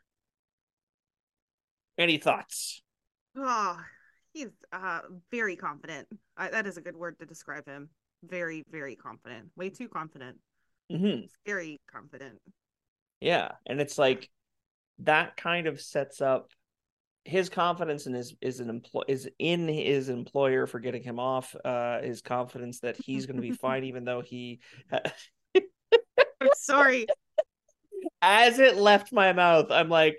Any thoughts? Oh, he's very confident. That is a good word to describe him. Very, very confident. Way too confident. Very confident. Yeah, and it's like that kind of sets up his confidence in is in his employer for getting him off. His confidence that he's going to be fine, even though he. I'm sorry. As it left my mouth, I'm like,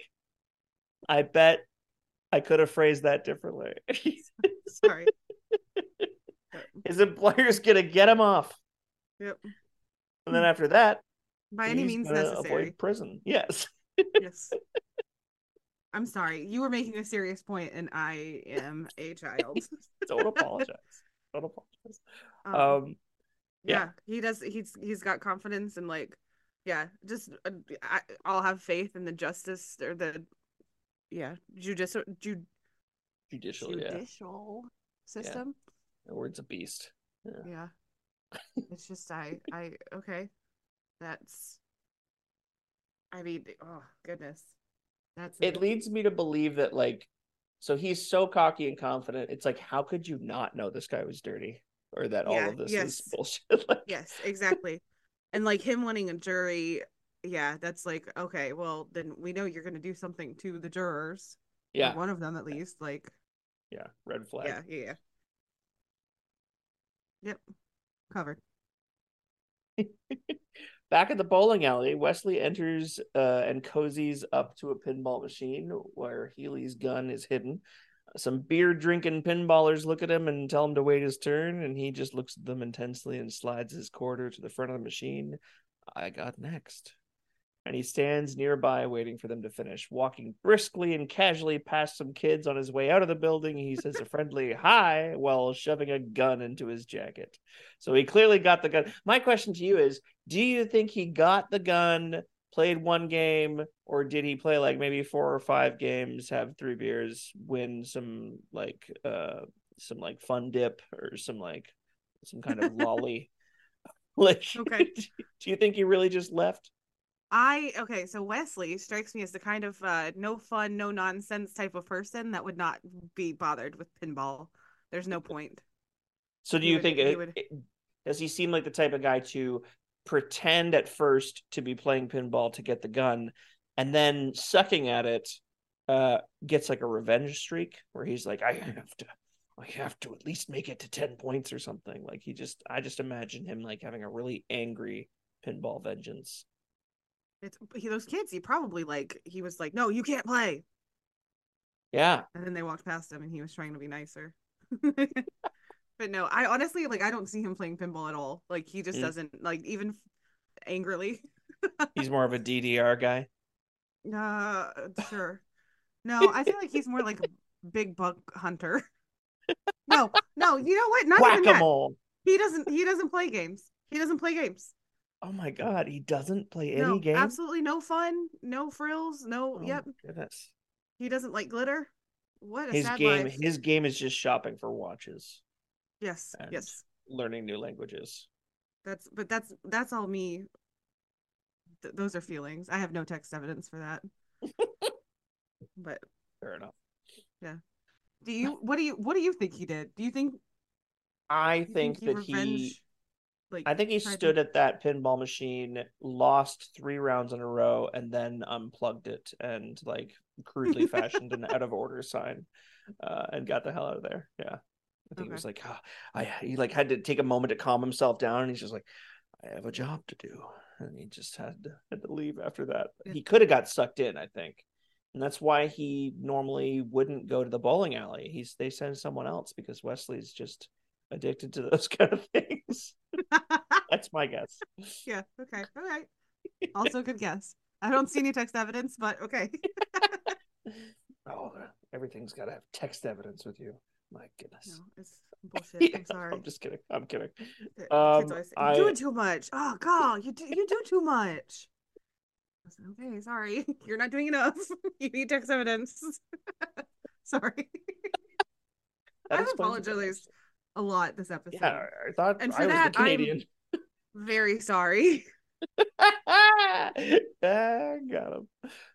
I bet I could have phrased that differently. Sorry. His employer's gonna get him off. Yep. And then after that, by any means necessary. Avoid prison. Yes. Yes. I'm sorry. You were making a serious point, and I am a child. Don't apologize. Don't apologize. Yeah, he does. He's got confidence and like, yeah, just I'll have faith in the justice or the judicial system. Yeah. The word's a beast. Yeah. It's just okay. That's. I mean, oh goodness, it leads me to believe that like, so he's so cocky and confident. It's like, how could you not know this guy was dirty or that all of this is bullshit? Like... Yes, exactly. And like him winning a jury, yeah, that's like, okay, well then we know you're gonna do something to the jurors. Yeah, or one of them at least. Like, yeah, red flag. Yeah. Yep, covered. Back at the bowling alley, Wesley enters and cozies up to a pinball machine where Healy's gun is hidden. Some beer drinking pinballers look at him and tell him to wait his turn, and he just looks at them intensely and slides his quarter to the front of the machine. I got next. And he stands nearby waiting for them to finish. Walking briskly and casually past some kids on his way out of the building, he says a friendly hi while shoving a gun into his jacket. So he clearly got the gun. My question to you is, do you think he got the gun, played one game, or did he play like maybe 4 or 5 games, have 3 beers, win some fun dip or some kind of lolly? Like, okay. Do you think he really just left? So Wesley strikes me as the kind of no fun, no nonsense type of person that would not be bothered with pinball. There's no point. So do you think does he seem like the type of guy to pretend at first to be playing pinball to get the gun, and then sucking at it gets like a revenge streak where he's like, I have to at least make it to 10 points or something. Like I just imagine him like having a really angry pinball vengeance. Those kids, he was like, no, you can't play. Yeah. And then they walked past him and he was trying to be nicer. But no, I honestly, I don't see him playing pinball at all. Like, he just doesn't, like, even angrily. He's more of a DDR guy. Sure. No, I feel like he's more like a big buck hunter. No, you know what? Not Whack-a-mole. Even that. He doesn't play games. He doesn't play games. Oh my God, he doesn't play any game? Absolutely no fun, no frills, no. Yep. Goodness. He doesn't like glitter. What a sad life. His game is just shopping for watches. Yes. Yes. Learning new languages. That's all me. Those are feelings. I have no text evidence for that. But fair enough. Yeah. What do you think he did? Do you think? I think that he stood at that pinball machine, lost 3 rounds in a row, and then unplugged it and like crudely fashioned an out of order sign, and got the hell out of there. Yeah, I think he was like, he like had to take a moment to calm himself down, and he's just like, I have a job to do, and he just had to leave after that. Yeah. He could have got sucked in, I think. And that's why he normally wouldn't go to the bowling alley. They send someone else because Wesley's just addicted to those kind of things. That's my guess. Yeah. Okay. All right. Also a good guess. I don't see any text evidence, but okay. Oh, everything's got to have text evidence with you. My goodness. No, it's bullshit. Yeah, I'm sorry. I'm just kidding. I'm kidding. You're doing too much. Oh God, you do too much. Okay, sorry. You're not doing enough. You need text evidence. Sorry. I've apologized a lot this episode. Yeah, I thought and for I was the Canadian. I'm very sorry. Got him.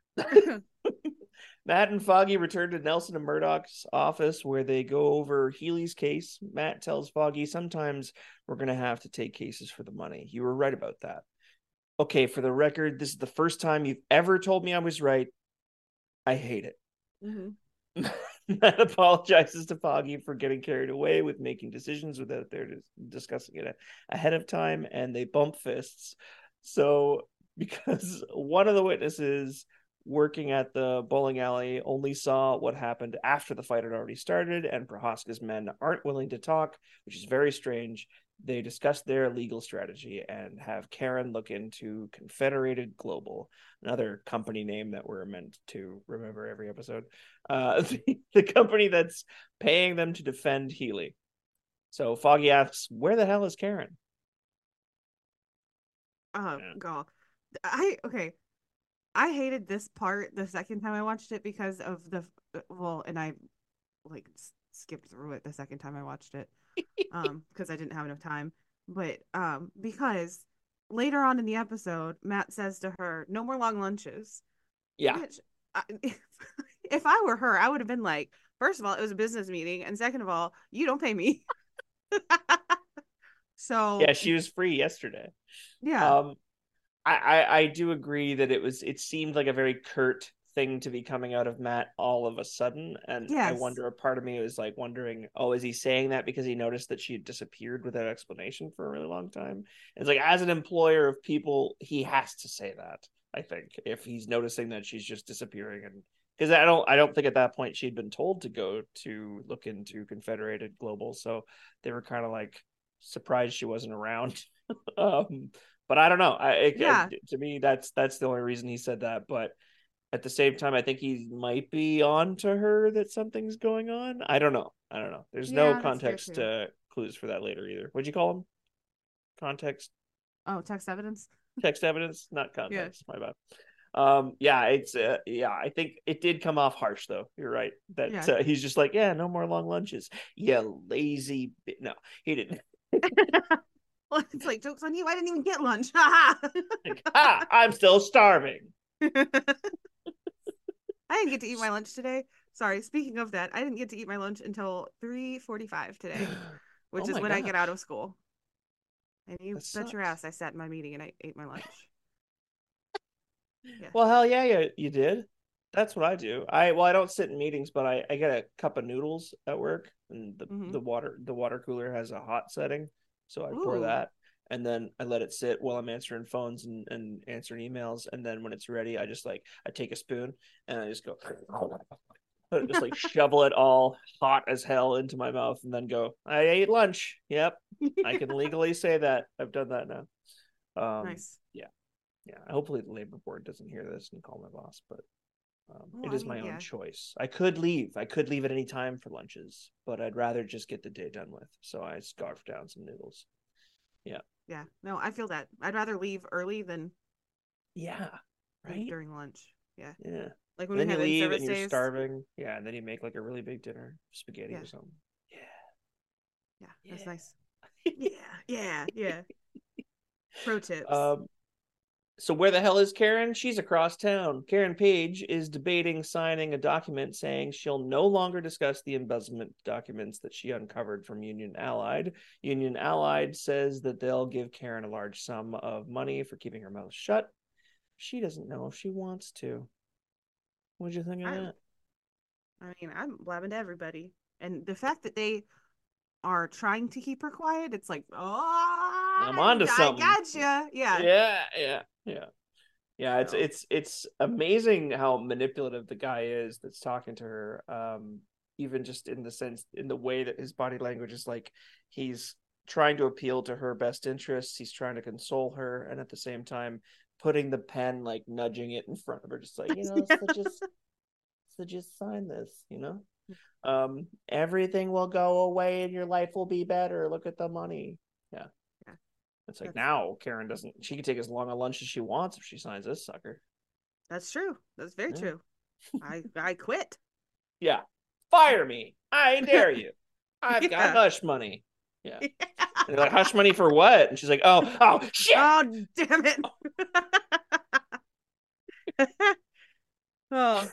Matt and Foggy return to Nelson and Murdoch's office where they go over Healy's case. Matt tells Foggy, sometimes we're going to have to take cases for the money. You were right about that. Okay, for the record, this is the first time you've ever told me I was right. I hate it. Mm-hmm. Matt apologizes to Foggy for getting carried away with making decisions without their discussing it ahead of time, and they bump fists. So, because one of the witnesses working at the bowling alley only saw what happened after the fight had already started, and Prohaska's men aren't willing to talk, which is very strange. They discuss their legal strategy and have Karen look into Confederated Global, another company name that we're meant to remember every episode. The company that's paying them to defend Healy. So Foggy asks, where the hell is Karen? God. I hated this part the second time I watched it because of and I like skipped through it the second time I watched it because I didn't have enough time. But because later on in the episode, Matt says to her, "No more long lunches." Yeah. Which, if I were her, I would have been like, first of all, it was a business meeting, and second of all, you don't pay me. So yeah, she was free yesterday. Yeah. I do agree that it seemed like a very curt thing to be coming out of Matt all of a sudden, and Yes. I wonder, a part of me was like wondering, oh, is he saying that because he noticed that she had disappeared without explanation for a really long time? It's like, as an employer of people, he has to say that, I think, if he's noticing that she's just disappearing. And because I don't think at that point she'd been told to go to look into Confederated Global, so they were kind of like surprised she wasn't around. But I don't know. To me, that's the only reason he said that. But at the same time, I think he might be on to her that something's going on. I don't know. There's no context clues for that later either. What'd you call them? Context? Oh, text evidence. Text evidence, not context. Yeah. My bad. I think it did come off harsh though. You're right. That he's just like, yeah, no more long lunches. Yeah, lazy. No, he didn't. Well, it's like, joke's on you. I didn't even get lunch. I'm still starving. I didn't get to eat my lunch today. Sorry. Speaking of that, I didn't get to eat my lunch until 3:45 today, which is when I get out of school. And you bet your ass I sat in my meeting and I ate my lunch. Yeah. Well, hell yeah, you did. That's what I do. I don't sit in meetings, but I get a cup of noodles at work, and the water cooler has a hot setting. So I pour that, and then I let it sit while I'm answering phones and answering emails. And then when it's ready, I take a spoon and I just go, just like shovel it all hot as hell into my mouth, and then go, I ate lunch. Yep, I can legally say that. I've done that now. Nice. Yeah. Hopefully the labor board doesn't hear this and call my boss, but it is my own choice. I could leave at any time for lunches, but I'd rather just get the day done with. So I scarfed down some noodles. Yeah. No, I feel that. I'd rather leave early than right during lunch. Yeah. Like when you leave and you're starving. Yeah, and then you make like a really big dinner, spaghetti or something. Yeah, that's nice. Yeah. Pro tips. So where the hell is Karen? She's across town. Karen Page is debating signing a document saying she'll no longer discuss the embezzlement documents that she uncovered from Union Allied. Union Allied says that they'll give Karen a large sum of money for keeping her mouth shut. She doesn't know if she wants to. What'd you think of that? I mean, I'm blabbing to everybody. And the fact that they are trying to keep her quiet, it's like, oh, I'm onto something. I gotcha. Yeah. It's amazing how manipulative the guy is that's talking to her. Even just in the way that his body language is, like he's trying to appeal to her best interests. He's trying to console her, and at the same time putting the pen, like nudging it in front of her, just like, so just sign this, everything will go away and your life will be better. Look at the money. Yeah. It's like, now Karen she can take as long a lunch as she wants if she signs this sucker. That's true. That's very true. I quit. Yeah. Fire me. I dare you. I've got hush money. Yeah. And they're like, hush money for what? And she's like, oh shit. Oh, damn it. Oh.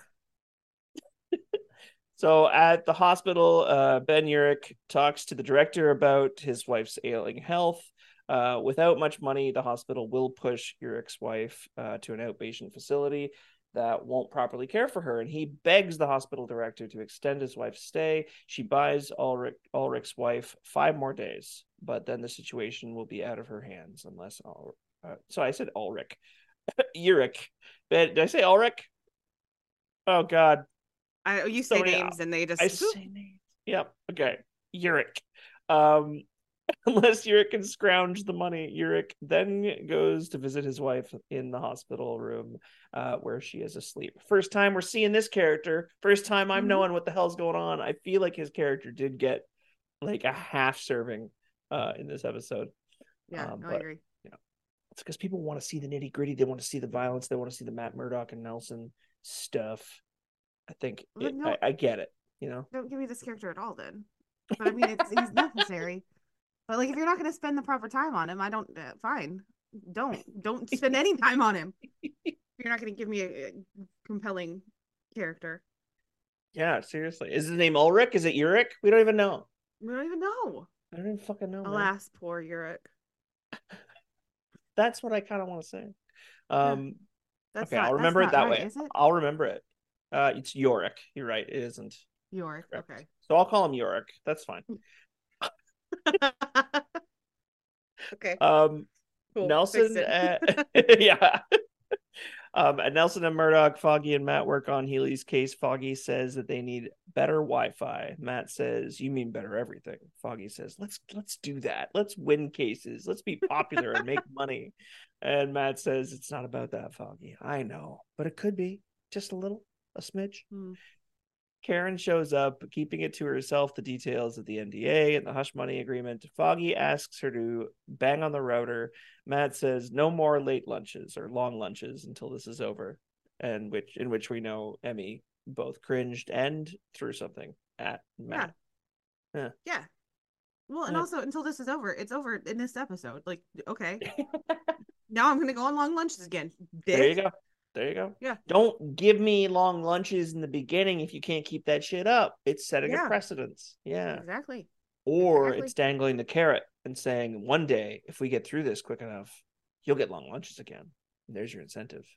So at the hospital, Ben Urich talks to the director about his wife's ailing health. Without much money, the hospital will push Urich's wife to an outpatient facility that won't properly care for her, and he begs the hospital director to extend his wife's stay. She buys Ulrich's wife 5 more days, but then the situation will be out of her hands unless so I said Ulrich. Urich. Did I say Ulrich? Oh God. You say names and they just I say names. Yep. Okay. Yurik. Um, unless Yurik can scrounge the money, Yurik then goes to visit his wife in the hospital room, where she is asleep. First time we're seeing this character. First time I'm knowing what the hell's going on. I feel like his character did get like a half serving in this episode. Yeah, no, I agree. You know, it's because people want to see the nitty gritty. They want to see the violence. They want to see the Matt Murdock and Nelson stuff. I think I get it. You know, don't give me this character at all, then. But I mean, he's necessary. But like, if you're not going to spend the proper time on him, I don't. Fine, don't spend any time on him. You're not going to give me a compelling character. Yeah, seriously. Is his name Ulrich? Is it Yurik? We don't even know. We don't even know. I don't even fucking know. Alas, man. Poor Yurik. That's what I kind of want to say. Okay, I'll remember it that way. Is it? I'll remember it. It's Yorick. You're right. It isn't. Yorick. Okay. So I'll call him Yorick. That's fine. Okay. Cool. Nelson. Yeah. Nelson and Murdock, Foggy and Matt work on Healy's case. Foggy says that they need better Wi-Fi. Matt says, "You mean better everything." Foggy says, "Let's do that. Let's win cases. Let's be popular and make money." And Matt says, "It's not about that, Foggy. I know, but it could be just a little, a smidge." Karen shows up, keeping it to herself the details of the NDA and the hush money agreement. Foggy asks her to bang on the router. Matt says no more late lunches or long lunches until this is over, and in which we know Emmy both cringed and threw something at Matt. Yeah. Well, and also until this is over, it's over in this episode. Like, okay, now I'm gonna go on long lunches again. There you go. There you go. Yeah. Don't give me long lunches in the beginning if you can't keep that shit up. It's setting a precedence. Yeah. Exactly. Or it's dangling the carrot and saying, one day, if we get through this quick enough, you'll get long lunches again. And there's your incentive.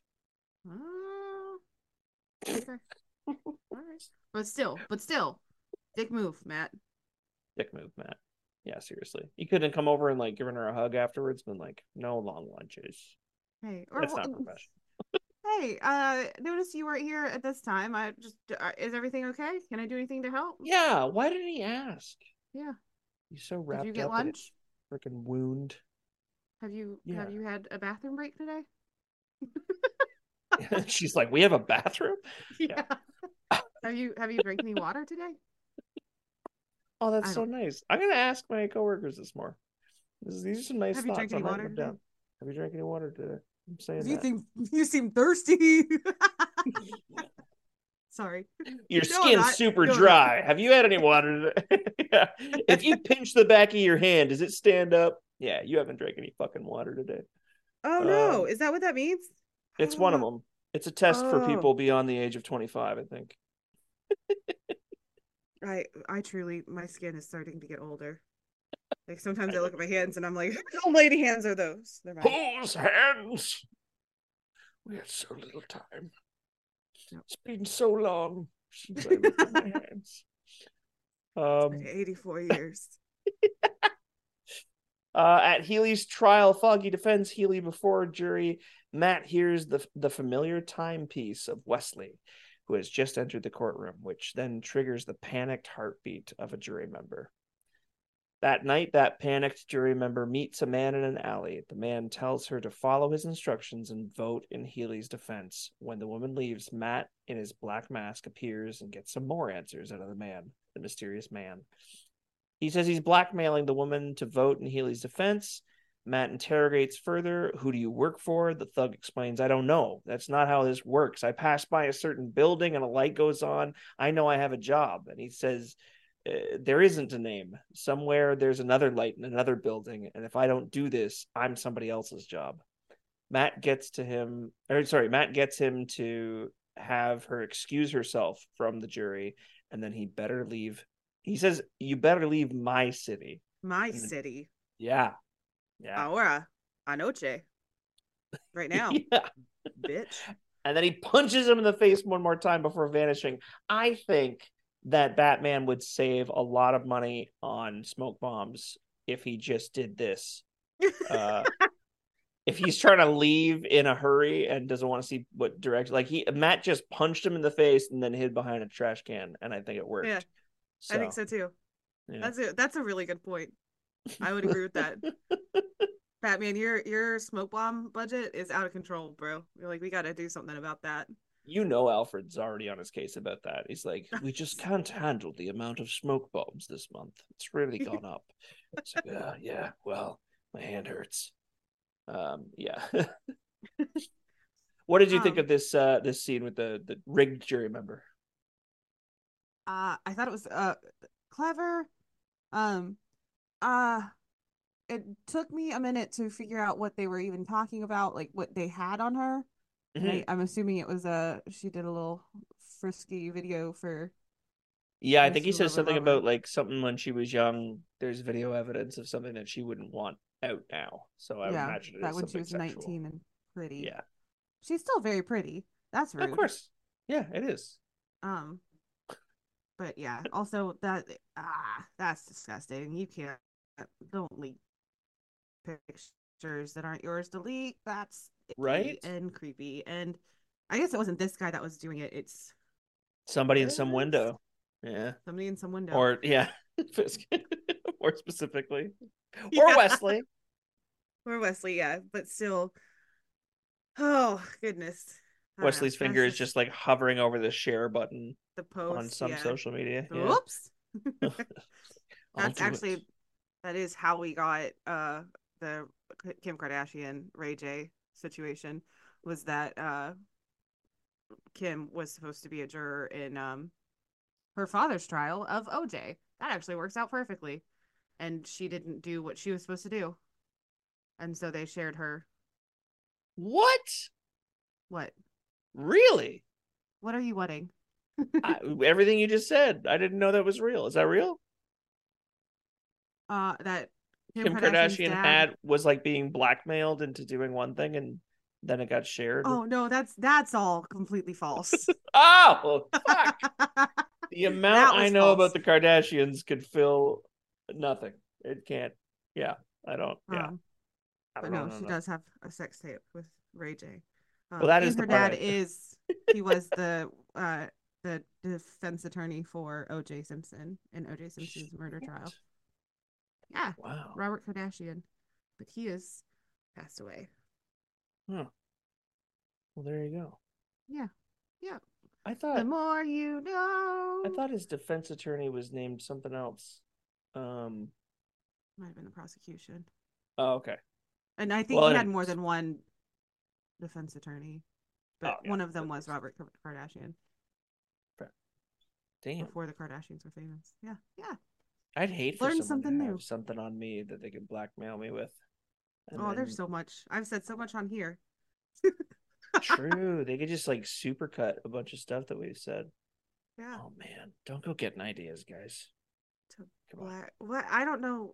Okay. All right. But still, dick move, Matt. Dick move, Matt. Yeah, seriously. You couldn't come over and like giving her a hug afterwards, been like, no long lunches. Hey, that's not professional. Hey, notice you weren't here at this time. I just is everything okay? Can I do anything to help? Yeah, why didn't he ask? Yeah. He's so wrapped up. Did you get lunch? Freaking wound. Have you had a bathroom break today? She's like, "We have a bathroom?" Yeah. Have you drank any water today? Oh, that's so nice. I'm gonna ask my coworkers this more. These are some nice thoughts. Have you drank any water today? Have you drank any water today? I'm saying you seem thirsty. Sorry. Your skin's super dry. Have you had any water today? Yeah. If you pinch the back of your hand, does it stand up? Yeah, you haven't drank any fucking water today. Oh no, is that what that means? It's one of them. It's a test for people beyond the age of 25, I think. I truly, my skin is starting to get older. Like sometimes I look at my hands and I'm like, "Whose old lady hands are those?" Whose hands? We had so little time. Yep. It's been so long since I looked at my hands. 84 years. At Healy's trial, Foggy defends Healy before a jury. Matt hears the familiar timepiece of Wesley, who has just entered the courtroom, which then triggers the panicked heartbeat of a jury member. That night, that panicked jury member meets a man in an alley. The man tells her to follow his instructions and vote in Healy's defense. When the woman leaves, Matt, in his black mask, appears and gets some more answers out of the mysterious man. He says he's blackmailing the woman to vote in Healy's defense. Matt interrogates further. "Who do you work for?" The thug explains, "I don't know. That's not how this works. I pass by a certain building and a light goes on. I know I have a job." And he says, "There isn't a name. Somewhere there's another light in another building, and if I don't do this, I'm somebody else's job." Matt gets him to have her excuse herself from the jury, and then he better leave. He says, "You better leave my city." My city. Yeah. Ahora, anoche. Right now. Yeah. Bitch. And then he punches him in the face one more time before vanishing. I think that Batman would save a lot of money on smoke bombs if he just did this. if he's trying to leave in a hurry and doesn't want to see what direction, like Matt just punched him in the face and then hid behind a trash can, and I think it worked. Yeah, So, I think so too. yeah. That's a really good point. I would agree with that. Batman, your smoke bomb budget is out of control, bro. You're like, we got to do something about that. You know, Alfred's already on his case about that. He's like, we just can't handle the amount of smoke bombs this month. It's really gone up. It's like, yeah, well, my hand hurts. Yeah. What did you think of this scene with the rigged jury member? I thought it was clever. Um, uh, it took me a minute to figure out what they were even talking about, like what they had on her. Mm-hmm. I'm assuming it was she did a little frisky video for. Yeah, I think he says something about like something when she was young. There's video evidence of something that she wouldn't want out now. So I would imagine it that is when she something was sexual. 19 and pretty. Yeah, she's still very pretty. That's rude. of course. Yeah, it is. But yeah, also that's disgusting. You can't don't leak pictures that aren't yours to leak. That's right and creepy. And I guess it wasn't this guy that was doing it. It's somebody in some window. Yeah, somebody in some window. Or yeah, more specifically, or Wesley. Or Wesley, yeah, but still. Oh goodness. Wesley's finger is just like hovering over the share button the post on some social media. Oops. That's actually that is how we got the Kim Kardashian Ray J situation, was that Kim was supposed to be a juror in her father's trial of OJ. That actually works out perfectly. And she didn't do what she was supposed to do. And so they shared her. What? Really? What are you wedding? Everything you just said. I didn't know that was real. Is that real? That Kim Kardashian was like being blackmailed into doing one thing and then it got shared. Oh no, that's all completely false. Oh, fuck. The amount I know about the Kardashians could fill nothing. It can't. Yeah, I don't. Yeah. But no, she does have a sex tape with Ray J. Well, that is her dad he was the defense attorney for O.J. Simpson in O.J. Simpson's murder trial. Yeah. Wow. Robert Kardashian, but he is passed away. Huh. Well, there you go. Yeah. Yeah. I thought the more you know. I thought his defense attorney was named something else. Might have been the prosecution. Oh, okay. And I think he had more than one defense attorney, but one of them was Robert Kardashian. Damn. Before the Kardashians were famous. Yeah. Yeah. I'd hate for someone to have something on me that they could blackmail me with. There's so much. I've said so much on here. True. They could just like supercut a bunch of stuff that we've said. Yeah. Oh man, don't go getting ideas, guys. Come on. What? I don't know.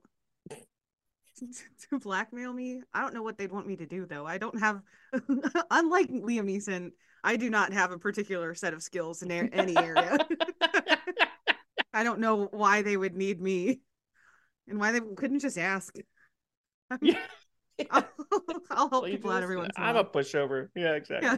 To blackmail me? I don't know what they'd want me to do though. I don't have, unlike Liam Neeson, I do not have a particular set of skills in any area. I don't know why they would need me, and why they couldn't just ask. Yeah. I'll help people out every once in a while. I'm a pushover. Yeah, exactly.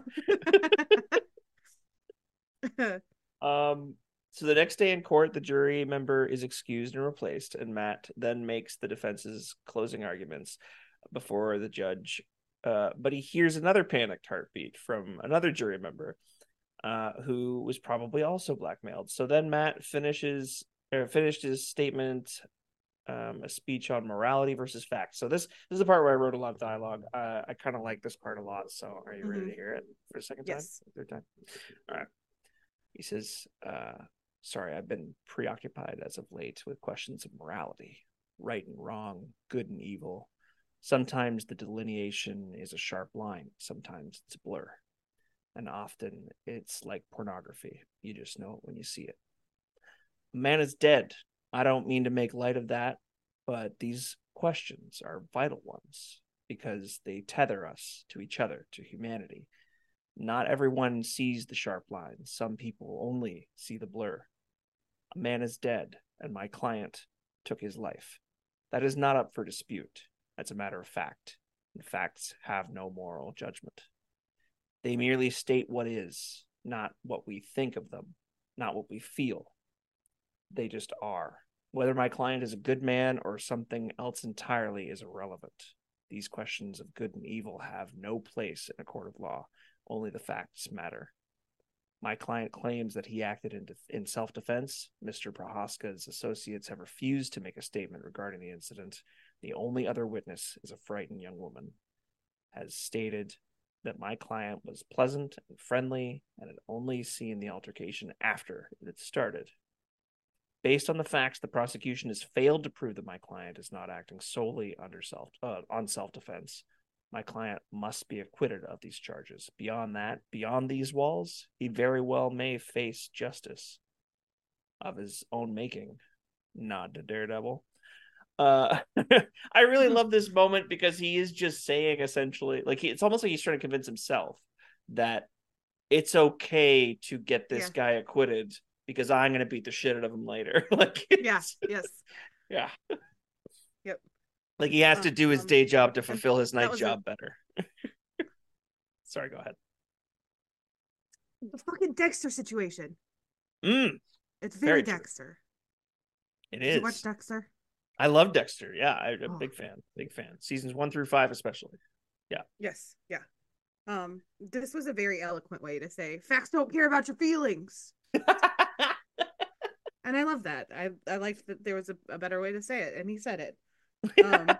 Yeah. So the next day in court, the jury member is excused and replaced, and Matt then makes the defense's closing arguments before the judge. But he hears another panicked heartbeat from another jury member who was probably also blackmailed. So then Matt finished his statement, a speech on morality versus facts. So this is the part where I wrote a lot of dialogue. I kind of like this part a lot. So are you ready to hear it for a second time? Yes. Third time? All right. He says, sorry, I've been preoccupied as of late with questions of morality, right and wrong, good and evil. Sometimes the delineation is a sharp line. Sometimes it's a blur. And often it's like pornography. You just know it when you see it. A man is dead. I don't mean to make light of that, but these questions are vital ones because they tether us to each other, to humanity. Not everyone sees the sharp lines. Some people only see the blur. A man is dead, and my client took his life. That is not up for dispute. That's a matter of fact. and facts have no moral judgment. They merely state what is, not what we think of them, not what we feel. They just are. Whether my client is a good man or something else entirely is irrelevant. These questions of good and evil have no place in a court of law. Only the facts matter. My client claims that he acted in self-defense. Mr. Prohaska's associates have refused to make a statement regarding the incident. The only other witness is a frightened young woman, has stated that my client was pleasant and friendly and had only seen the altercation after it had started. Based on the facts, the prosecution has failed to prove that my client is not acting solely on self-defense. My client must be acquitted of these charges. Beyond that, beyond these walls, he very well may face justice of his own making. Nod to Daredevil. I really love this moment because he is just saying essentially, like, it's almost like he's trying to convince himself that it's okay to get this guy acquitted because I'm going to beat the shit out of him later. Like, yes. Yeah. Yep. Like, he has to do his day job to fulfill his night job better. Sorry, go ahead. The fucking Dexter situation. It's very Dexter. It Did is. you watch Dexter? I love Dexter. Yeah, I'm a big fan. Seasons 1 through 5 especially. Yeah. Yes. Yeah. This was a very eloquent way to say facts don't care about your feelings. And I love that. I liked that there was a better way to say it, and he said it. I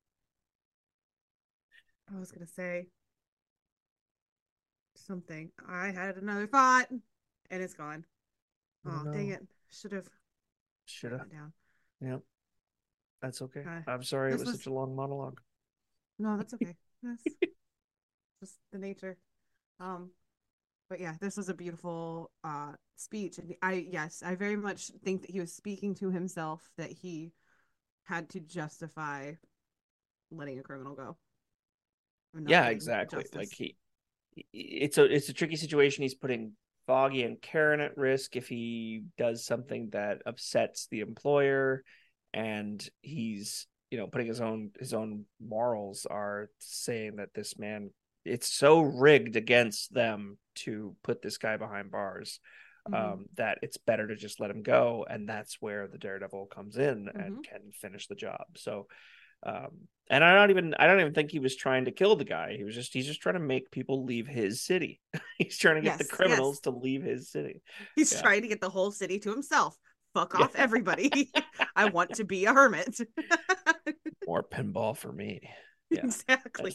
was gonna say something. I had another thought, and it's gone. Oh, dang it! Should have. Down. Yep. That's okay. I'm sorry it was such a long monologue. No, that's okay. That's just the nature. But yeah, this was a beautiful speech, and I very much think that he was speaking to himself, that he had to justify letting a criminal go. Yeah, exactly. Justice. Like it's a tricky situation. He's putting Foggy and Karen at risk if he does something that upsets the employer, and he's putting his own morals are saying that this man, it's so rigged against them to put this guy behind bars, that it's better to just let him go, and that's where the Daredevil comes in and can finish the job. So and I don't even think he was trying to kill the guy. He's just trying to make people leave his city. He's trying to get the criminals to leave his city. He's trying to get the whole city to himself. Fuck off, everybody. I want to be a hermit. More pinball for me. Yeah. Exactly.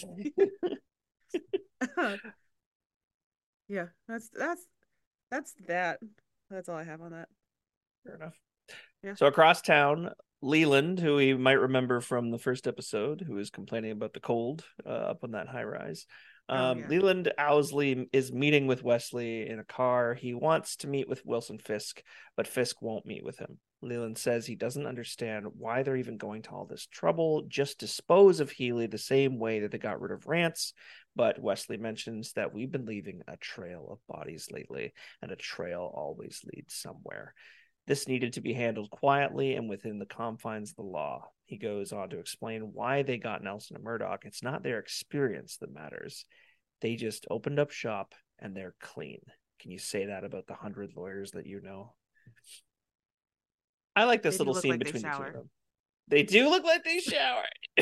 Yeah, that's that. That's all I have on that. Fair enough. Yeah. So across town, Leland, who we might remember from the first episode, who was complaining about the cold up on that high rise. Leland Owsley is meeting with Wesley in a car. He wants to meet with Wilson Fisk, but Fisk won't meet with him. Leland says he doesn't understand why they're even going to all this trouble. Just dispose of Healy the same way that they got rid of Rance. But Wesley mentions that we've been leaving a trail of bodies lately, and a trail always leads somewhere. This needed to be handled quietly and within the confines of the law. He goes on to explain why they got Nelson and Murdoch. It's not their experience that matters. They just opened up shop and they're clean. Can you say that about the 100 lawyers that you know? I like this little scene between the two of them. They do look like they shower.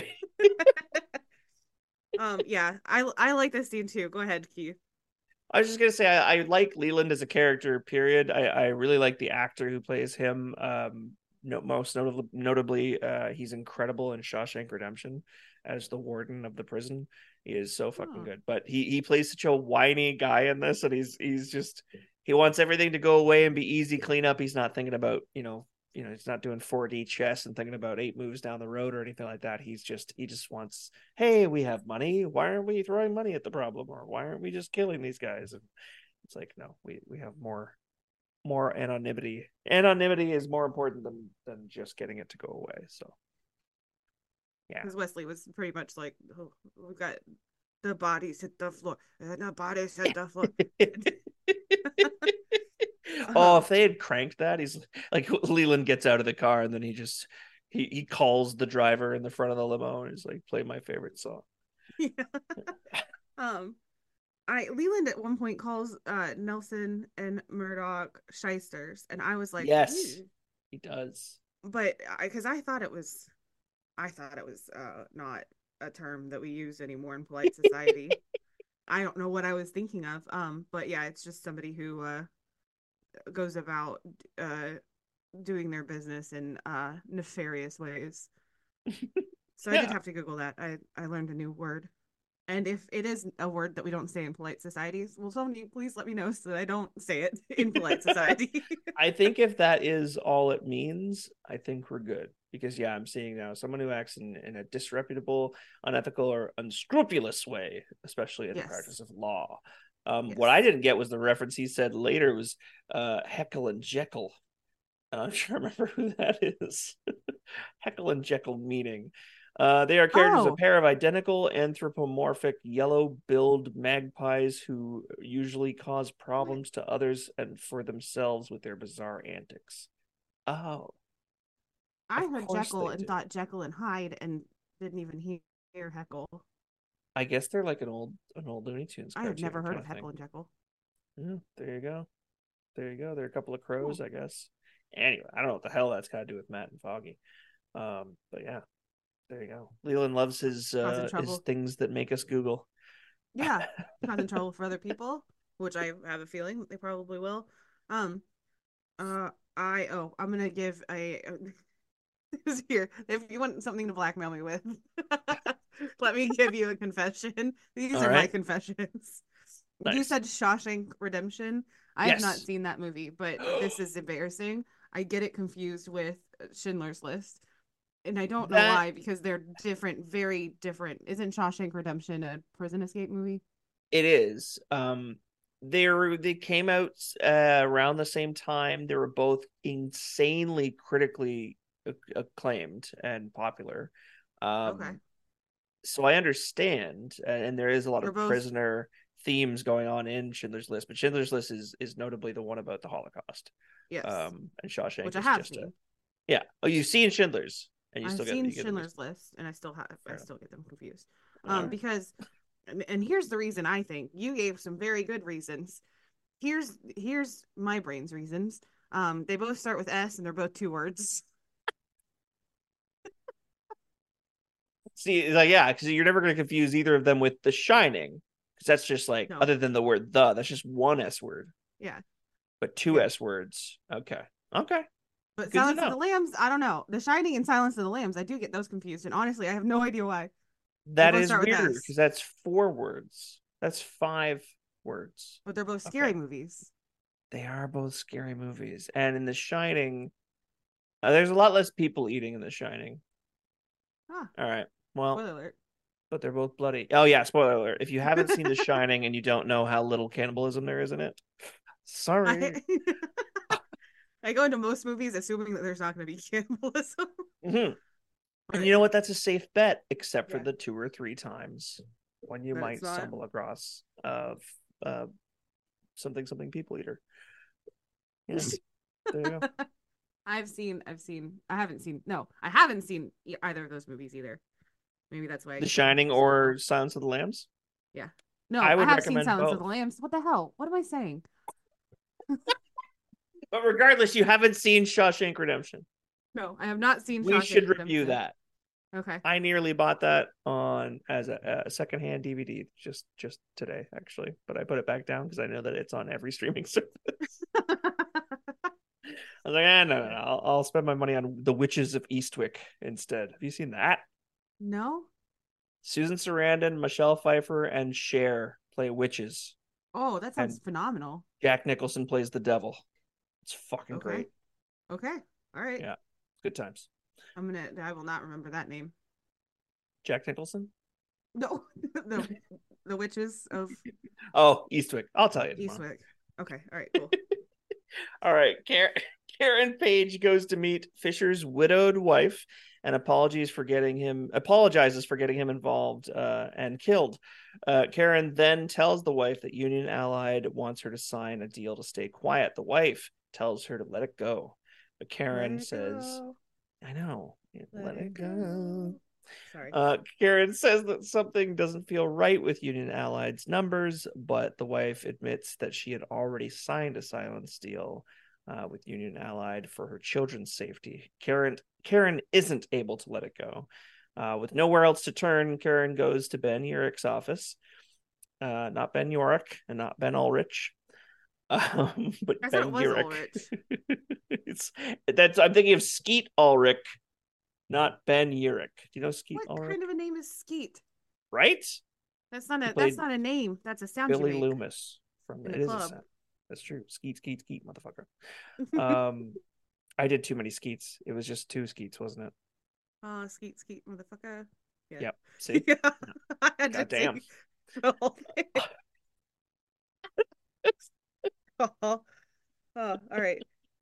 Yeah, I like this scene too. Go ahead, Keith. I was just gonna say I like Leland as a character. Period. I really like the actor who plays him. Most notably, he's incredible in Shawshank Redemption as the warden of the prison. He is so fucking good. But he plays such a whiny guy in this, and he's just, he wants everything to go away and be easy cleanup. He's not thinking about he's not doing 4D chess and thinking about 8 moves down the road or anything like that. He just wants, hey, we have money. Why aren't we throwing money at the problem? Or why aren't we just killing these guys? And it's like, no, we have more anonymity. Anonymity is more important than just getting it to go away. So yeah, because Wesley was pretty much like, oh, we got the bodies hit the floor, and the bodies hit the floor. Oh, if they had cranked that, he's like, Leland gets out of the car and then he calls the driver in the front of the limo and he's like, play my favorite song. Yeah. Um, Leland at one point calls Nelson and Murdoch shysters, and I was like, Yes, ew. he does. But because I thought it was not a term that we use anymore in polite society. I don't know what I was thinking of. But yeah, it's just somebody who goes about uh doing their business in nefarious ways. So I did Yeah. have to Google that. I learned a new word. And if it is a word that we don't say in polite societies, will somebody please let me know so that I don't say it in polite society? I think if that is all it means, I think we're good. Because yeah, I'm seeing now someone who acts in a disreputable, unethical, or unscrupulous way, especially in the Yes. practice of law. What I Yes. didn't get was the reference he said later was Heckle and Jekyll. And I'm sure I remember who that is. Heckle and Jekyll meaning. They are characters, a Oh, pair of identical anthropomorphic yellow-billed magpies who usually cause what? problems to others and for themselves with their bizarre antics. Oh, I of heard course Jekyll they and do. thought Jekyll and Hyde and didn't even hear Heckle. I guess they're like an old Looney Tunes I had never cartoon heard kind of of thing. Heckle and Jekyll. Yeah, there you go. There you go. They're a couple of Cool. crows, I guess. Anyway, I don't know what the hell that's got to do with Matt and Foggy. But yeah, there you go. Leland loves Causing his trouble. things that make us Google. Yeah. Causing trouble for other people, which I have a feeling they probably will. Um, I'm gonna give a here. If you want something to blackmail me with, let me give you a confession. These All are my right. confessions. You Nice. said Shawshank Redemption. I have not Yes. seen that movie, but this is embarrassing. I get it confused with Schindler's List, and I don't know That why because they're different, very different. Isn't Shawshank Redemption a prison escape movie? it is. They came out around the same time. They were both insanely critically acclaimed and popular. Okay, Um, so I understand, and there is a lot they're of both prisoner themes going on in Schindler's List, but Schindler's List is notably the one about the Holocaust. yes, And which Shawshank I is have just a seen. yeah. Oh, you've seen Schindler's, and you I've still get seen you get them. Schindler's List, and I Fair enough. still get them confused. All right. Because, and here's the reason I think you gave some very good reasons. Here's my brain's reasons. They both start with S, and they're both two words. See, like yeah, because you're never going to confuse either of them with The Shining, because that's just like No, other than the word the, that's just one S word, yeah, but two yeah. S words. Okay, okay, But good to Silence of know. the Lambs, I don't know. The Shining and Silence of the Lambs, I do get those confused, and honestly, I have no idea why. They That both is start with weird S, because that's four words. That's five words. but they're both scary Okay, movies. they are both scary movies, and in The Shining, there's a lot less people eating in The Shining. Ah, All right, well, spoiler alert. but they're both bloody. Oh yeah, spoiler alert! If you haven't seen The Shining and you don't know how little cannibalism there is in it, sorry. I I go into most movies assuming that there's not going to be cannibalism. Mhm. And But you know what? That's a safe bet, except for yeah, the two or three times when you that it's might not. stumble across uh something people eater. Yeah, there you go. I haven't seen, no, I haven't seen either of those movies either. Maybe that's why I The get them Shining confused as or well. Silence of the Lambs. Yeah. No, I I would have seen recommend Silence of both. the Lambs. What the hell? What am I saying? But regardless, you haven't seen Shawshank Redemption. No, I have not seen We Shawshank should review Redemption. that. Okay. I nearly bought that on as a secondhand DVD just today, actually, but I put it back down because I know that it's on every streaming service. I was like, no. Yeah. I'll spend my money on The Witches of Eastwick instead. Have you seen that? No? Susan Sarandon, Michelle Pfeiffer, and Cher play witches, Oh, that sounds and phenomenal. Jack Nicholson plays the devil. It's fucking Okay. great. Okay. All right. Yeah, good times. I will not remember that name. Jack Nicholson. No, the the witches of Oh, Eastwick. I'll tell you tomorrow. Eastwick. Okay. All right. Cool. All right, Karen Page goes to meet Fisher's widowed wife and apologizes for getting him involved and killed. Karen then tells the wife that Union Allied wants her to sign a deal to stay quiet. The wife tells her to let it go, but Let Karen it says, go. "I know, Let let it it go." go. Sorry. Karen says that something doesn't feel right with Union Allied's numbers, but the wife admits that she had already signed a silence deal with Union Allied for her children's safety. Karen isn't able to let it go. With nowhere else to turn, Karen goes to Ben Urich's office. Not Ben Urich and not Ben Ulrich. But I Ben thought it was Urich. I'm thinking of Skeet Ulrich, not Ben Urich. Do you know Skeet What Ulrich? kind of a name is Skeet? Right? That's not a name. That's a sound Billy you make Loomis from in it a is club. a sound. That's true. Skeet, skeet, skeet, motherfucker. I did too many skeets. It was just 2 skeets, wasn't it? Skeet, Skeet, motherfucker. Yeah. Yep. See? Yeah. I had God to damn. say the whole thing. Oh, all right.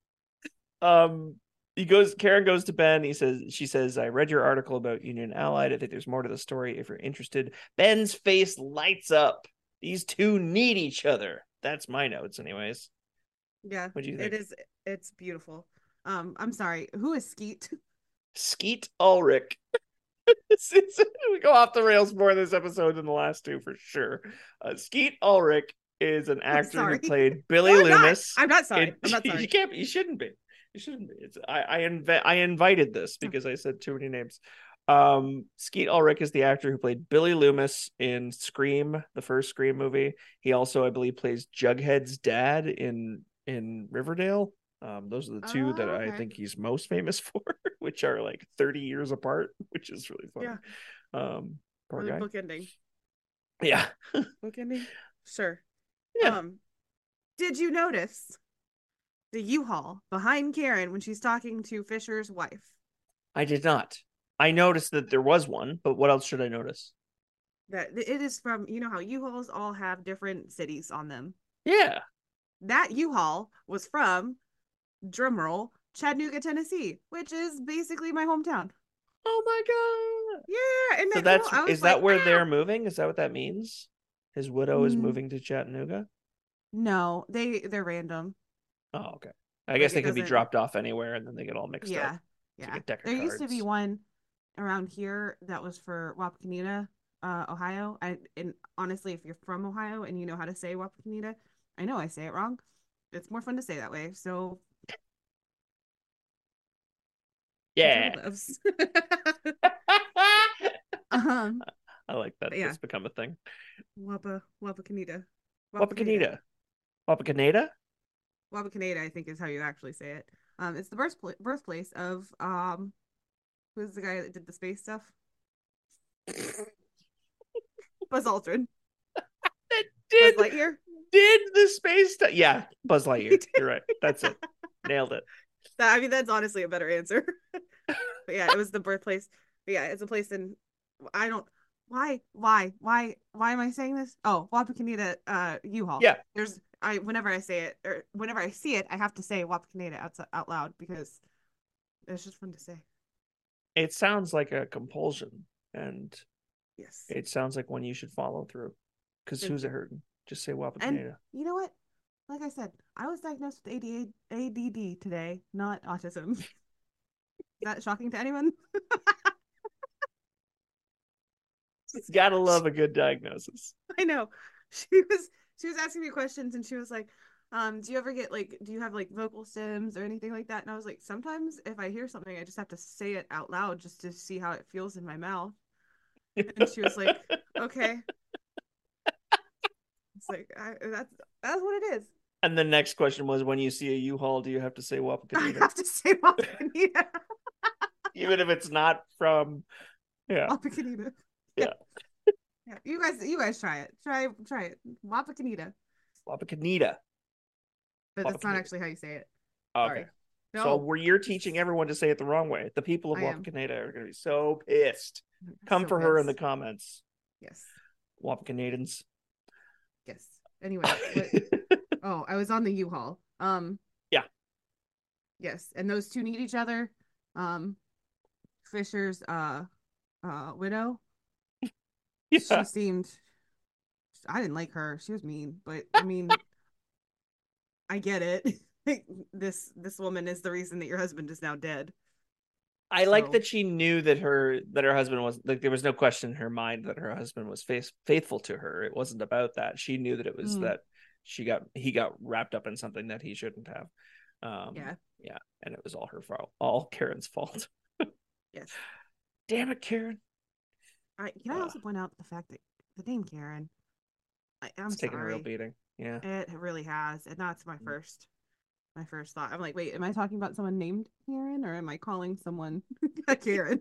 Karen goes to Ben. She says, I read your article about Union Allied. I think there's more to the story if you're interested. Ben's face lights up. These two need each other. That's my notes, anyways. Yeah. What do you think? It's beautiful. I'm sorry. Who is Skeet? Skeet Ulrich. We go off the rails more in this episode than the last 2 for sure. Skeet Ulrich is an actor who played Billy Loomis. I'm not sorry. I'm not sorry. You shouldn't be. You shouldn't be. I invited this because I said too many names. Skeet Ulrich is the actor who played Billy Loomis in Scream, the first Scream movie. He also, I believe, plays Jughead's dad in Riverdale. Those are the 2 that I think he's most famous for, which are like 30 years apart, which is really funny. Yeah. Poor really guy. Bookending. Yeah. Bookending? Sure. Yeah. Did you notice the U-Haul behind Karen when she's talking to Fisher's wife? I did not. I noticed that there was one, but what else should I notice? That it is from, you know how U-Hauls all have different cities on them. Yeah. That U-Haul was from, drumroll, Chattanooga, Tennessee, which is basically my hometown. Oh my god. Yeah, and so that where they're moving? Is that what that means? His widow is moving to Chattanooga? No, they're random. Oh, okay. I guess they could be dropped off anywhere and then they get all mixed up. Yeah. There used to be one around here that was for Wapakoneta, Ohio. And honestly, if you're from Ohio and you know how to say Wapakoneta, I know I say it wrong. It's more fun to say that way. So yeah. I like that. Yeah. It's become a thing. Wapakoneta. Wapakoneta. Wapakoneta? Wapakoneta, I think, is how you actually say it. It's the birthplace of who's the guy that did the space stuff? Buzz Aldrin. Buzz Lightyear? Did the space stuff? Yeah, Buzz Lightyear. You're right. That's it. Nailed it. That's honestly a better answer. But yeah, it was the birthplace. But yeah, it's a place in why am I saying this? Oh, Wapakoneta U-Haul. Yeah. Whenever I say it or whenever I see it, I have to say Wapakoneta out loud because it's just fun to say. It sounds like a compulsion, and yes, it sounds like one you should follow through. Because who's it hurting? Just say Wapakoneta. And you know what? Like I said, I was diagnosed with ADD today, not autism. Is that shocking to anyone? Gotta love a good diagnosis. I know. She was asking me questions and she was like, do you have like vocal stems or anything like that? And I was like, sometimes if I hear something, I just have to say it out loud just to see how it feels in my mouth. And she was like, okay. It's like, that's what it is. And the next question was, when you see a U-Haul, do you have to say Wapakoneta? I have to say Wapakoneta. Even if it's not from, Wapakoneta. Yeah. Yeah. You guys try it. Try it. Wapakoneta. Wapakoneta. But that's not actually how you say it. Okay. No. So you're teaching everyone to say it the wrong way. The people of Wapakoneta are going to be so pissed. Come for her in the comments. Yes. Wapakonetans. Yes. Anyway. I was on the U-Haul. Yeah. Yes. And those two need each other. Fisher's widow. Yeah. She seemed, I didn't like her. She was mean, but I mean, I get it. This woman is the reason that your husband is now dead. I like that she knew that her husband was like, there was no question in her mind that her husband was faithful to her. It wasn't about that. She knew that it was that he got wrapped up in something that he shouldn't have. Yeah, and it was all her fault, all Karen's fault. Yes. Damn it, Karen. Can I also point out the fact that the name Karen, I'm taking a real beating. Yeah, it really has, and that's my first thought. I'm like, wait, am I talking about someone named Karen, or am I calling someone Karen?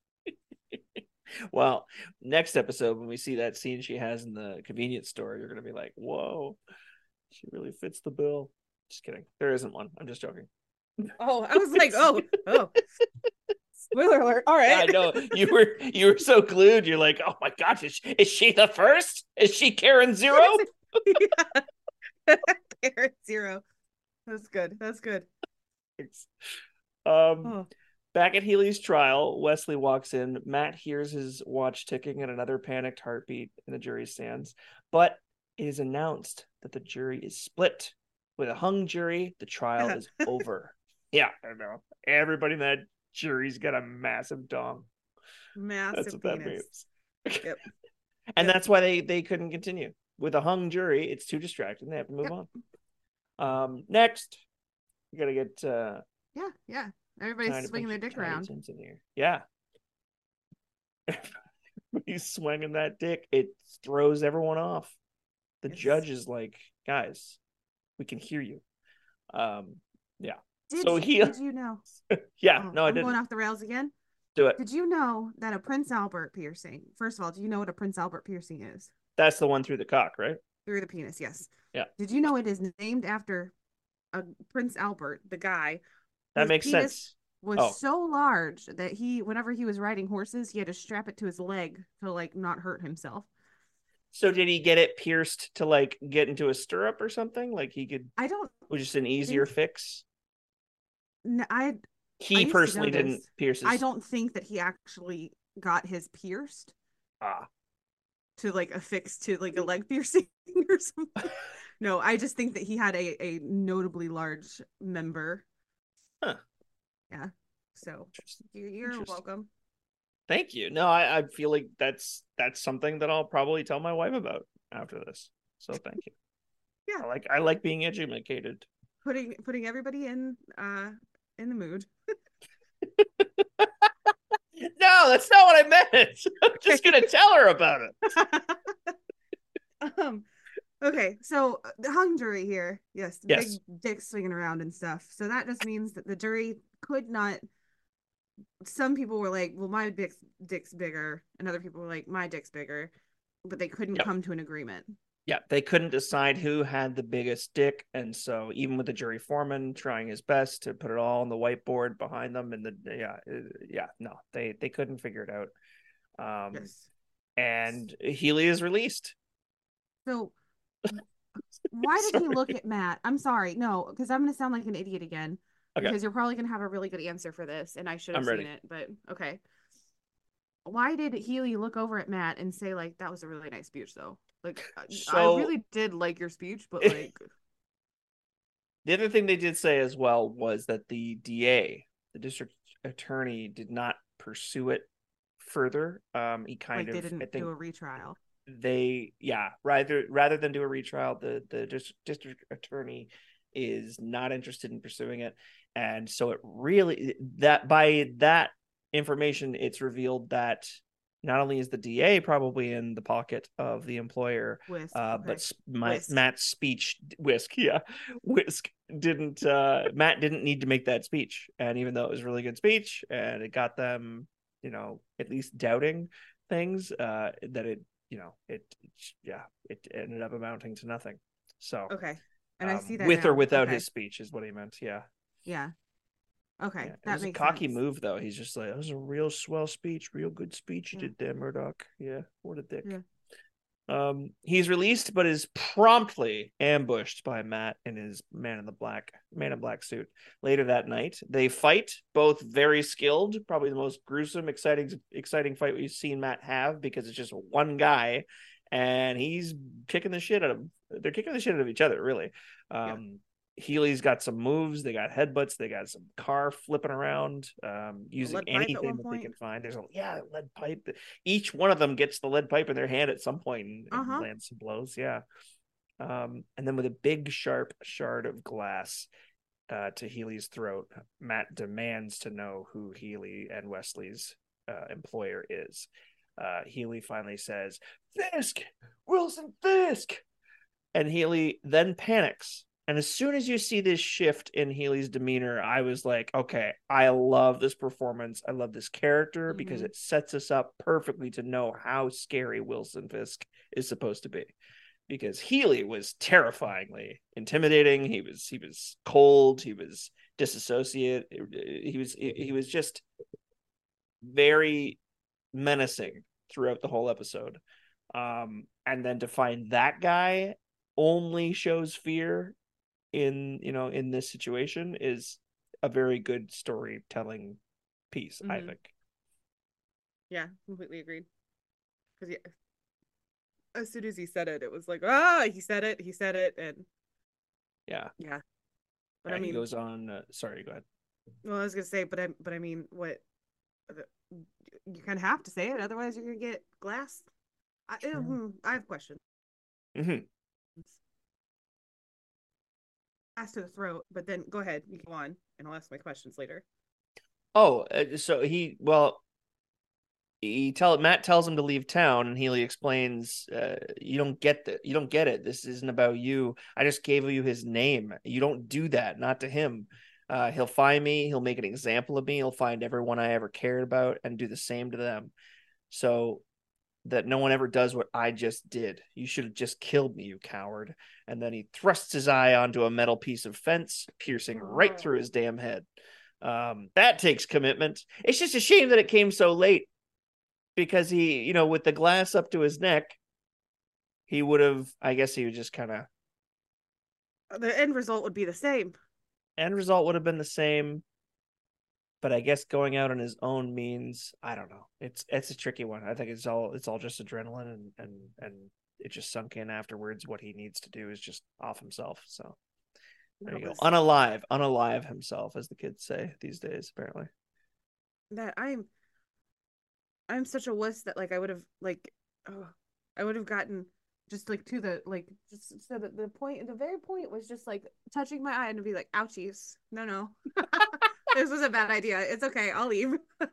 Well, next episode when we see that scene she has in the convenience store, you're gonna be like, whoa, she really fits the bill. Just kidding, there isn't one. I'm just joking. Oh, I was like, oh. Spoiler alert. All right. I know you were so glued. You're like, oh my gosh, is she the first? Is she Karen Zero? Yeah. Karen Zero. That's good. Thanks. Back at Healy's trial, Wesley walks in. Matt hears his watch ticking and another panicked heartbeat in the jury stands. But it is announced that the jury is split. With a hung jury, the trial is over. Yeah, I know. Everybody in that jury's got a massive dong. Massive penis. Yep. And that's why they couldn't continue. With a hung jury, it's too distracting. They have to move on. Next, we gotta get yeah. Everybody's swinging their dick around. In here. Yeah. He's swinging that dick. It throws everyone off. The judge is like, guys, we can hear you. Yeah. Did you know? Yeah, no, I didn't. Going off the rails again. Do it. Did you know that a Prince Albert piercing? First of all, do you know what a Prince Albert piercing is? That's the one through the cock, right? Through the penis, yes. Yeah. Did you know it is named after Prince Albert, the guy? That makes sense. Was so large that whenever he was riding horses, he had to strap it to his leg to like not hurt himself. So did he get it pierced to like get into a stirrup or something? Like he could. Was just an easier fix. No, he personally didn't pierce his. I don't think that he actually got his pierced. To like affix to like a leg piercing or something. No, I just think that he had a notably large member. Huh. Yeah. So you're welcome. Thank you. No, I feel like that's something that I'll probably tell my wife about after this. So thank you. Yeah. I like being educated. Putting everybody in the mood. No, that's not what I meant. I'm just gonna tell her about it. Okay, so the hung jury here, yes, big dick swinging around and stuff. So that just means that the jury could not. Some people were like, "Well, my dick's bigger," and other people were like, "My dick's bigger," but they couldn't come to an agreement. Yeah, they couldn't decide who had the biggest dick, and so even with the jury foreman trying his best to put it all on the whiteboard behind them, and they couldn't figure it out. And Healy is released. So why did he look at Matt? I'm sorry, no, because I'm gonna sound like an idiot again. Okay. Because you're probably gonna have a really good answer for this, and I should have seen it, but okay. Why did Healy look over at Matt and say like, "That was a really nice speech, though"? Like, I really did like your speech, but like. The other thing they did say as well was that the DA, the district attorney, did not pursue it further. He kind of didn't do a retrial. Rather than do a retrial, the district attorney is not interested in pursuing it, and so it really that by that information, it's revealed that not only is the DA probably in the pocket of the employer, but Matt's speech, Whisk didn't Matt didn't need to make that speech, and even though it was a really good speech and it got them, at least doubting things, that it ended up amounting to nothing. So okay, and I see that with or without his speech is what he meant. Yeah. Okay, that makes a cocky move, though. He's just like, "That was a real swell speech, real good speech you did there, Murdoch." Yeah, what a dick. Yeah. He's released, but is promptly ambushed by Matt in his man in black suit. Later that night, they fight, both very skilled, probably the most gruesome, exciting fight we've seen Matt have, because it's just one guy, and he's kicking the shit out of him. They're kicking the shit out of each other, really. Healy's got some moves. They got headbutts. They got some car flipping around, using lead pipe at anything one that they point. can find. There's a lead pipe. Each one of them gets the lead pipe in their hand at some point and Uh-huh. lands some blows. Yeah. And then with a big sharp shard of glass to Healy's throat, Matt demands to know who Healy and Wesley's employer is. Healy finally says, "Fisk! Wilson Fisk!" And Healy then panics. And as soon as you see this shift in Healy's demeanor, I was like, okay, I love this performance. I love this character because Mm-hmm. it sets us up perfectly to know how scary Wilson Fisk is supposed to be. Because Healy was terrifyingly intimidating. He was cold. He was disassociate. He was just very menacing throughout the whole episode. And then to find that guy only shows fear in this situation is a very good storytelling piece, I Mm-hmm. think. Yeah, completely agreed. Because as soon as he said it, it was like, ah, he said it, and Yeah. yeah. But I Yeah, he mean, goes on. Sorry, go ahead. well, I was gonna say, but I mean, what you kind of have to say it, otherwise you're gonna get glass. I have questions. Mm-hmm. Glass to the throat, but then go ahead, you go on, and I'll ask my questions later. Oh, so Matt tells him to leave town, and Healy explains, "You don't get that. You don't get it. This isn't about you. I just gave you his name. You don't do that. Not to him. He'll find me. He'll make an example of me. He'll find everyone I ever cared about and do the same to them. So that no one ever does what I just did. You should have just killed me, you coward." And then he thrusts his eye onto a metal piece of fence, piercing right through his damn head. That takes commitment. It's just a shame that it came so late because he, with the glass up to his neck, he would have, I guess he would just kind of, The end result would be the same. end result would have been the same. But I guess going out on his own means, I don't know. It's a tricky one. I think it's all just adrenaline and it just sunk in afterwards. What he needs to do is just off himself. So there That you go. was Unalive himself, as the kids say these days, apparently. that I'm such a wuss that like I would have like oh, I would have gotten just like to the like just so that the very point was just like touching my eye and to be like ouchies. No. This was a bad idea. It's okay. I'll leave.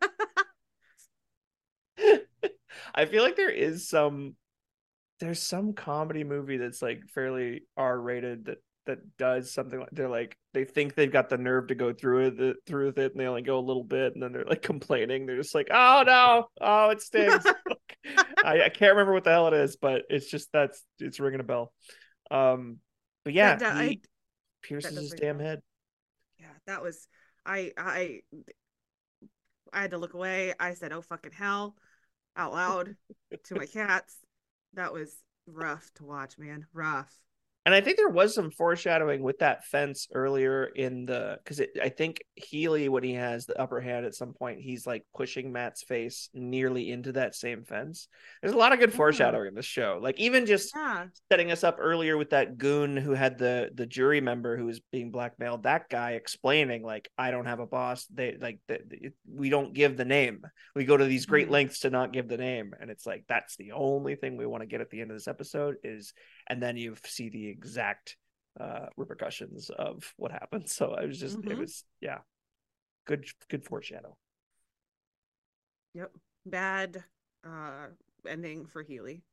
I feel like there's some comedy movie that's like fairly R-rated that does something like they think they've got the nerve to go through with it and they only go a little bit and then they're like complaining. They're just like, oh no, oh it stings. I can't remember what the hell it is, but it's ringing a bell. But that yeah, that I he that pierces does his ring a damn bell. head. Yeah, that was I I had to look away. I said, "Oh fucking hell," out loud to my cats. That was rough to watch, man. Rough. And I think there was some foreshadowing with that fence earlier because I think Healy, when he has the upper hand at some point, he's like pushing Matt's face nearly into that same fence. There's a lot of good Yeah. foreshadowing in this show. Like even just Yeah. setting us up earlier with that goon who had the jury member who was being blackmailed, that guy explaining like, I don't have a boss. We don't give the name. We go to these great Mhm. lengths to not give the name. And it's like, that's the only thing we want to get at the end of this episode is, and then you see the exact repercussions of what happened. So it Mhm. was yeah, good foreshadow. Yep. Bad uh ending for Healy.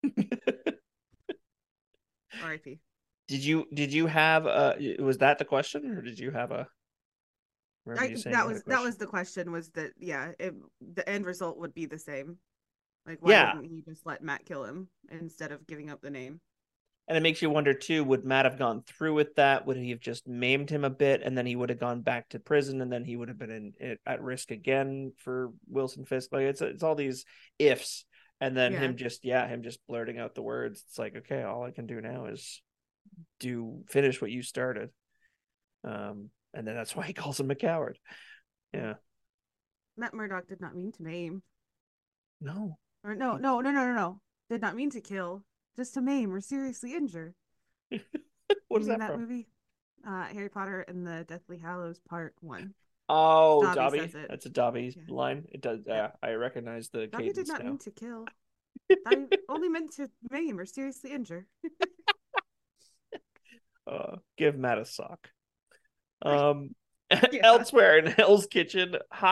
R.I.P. Did you have was that the question or did you have a remember you saying you had a that question? was the question was that yeah, the end result would be the same. Like why Yeah. wouldn't he just let Matt kill him instead of giving up the name? And it makes you wonder too, would Matt have gone through with that? Would he have just maimed him a bit and then he would have gone back to prison and then he would have been at risk again for Wilson Fisk? Like it's all these ifs. And then Yeah. him just blurting out the words. It's like, okay, all I can do now is do finish what you started. And then that's why he calls him a coward. Yeah. Yeah. Matt Murdock did not mean to maim. No. Or no. Did not mean to kill, just to maim or seriously injure. What You is seen that that from? movie? Harry Potter and the Deathly Hallows Part 1. Oh, Dobby Dobby. says it. That's a Dobby Yeah. line. It does. Yeah. I recognize the Dobby did cadence not now. mean to kill. Dobby only meant to maim or seriously injure. Give Matt a sock. Yeah. Elsewhere in Hell's Kitchen,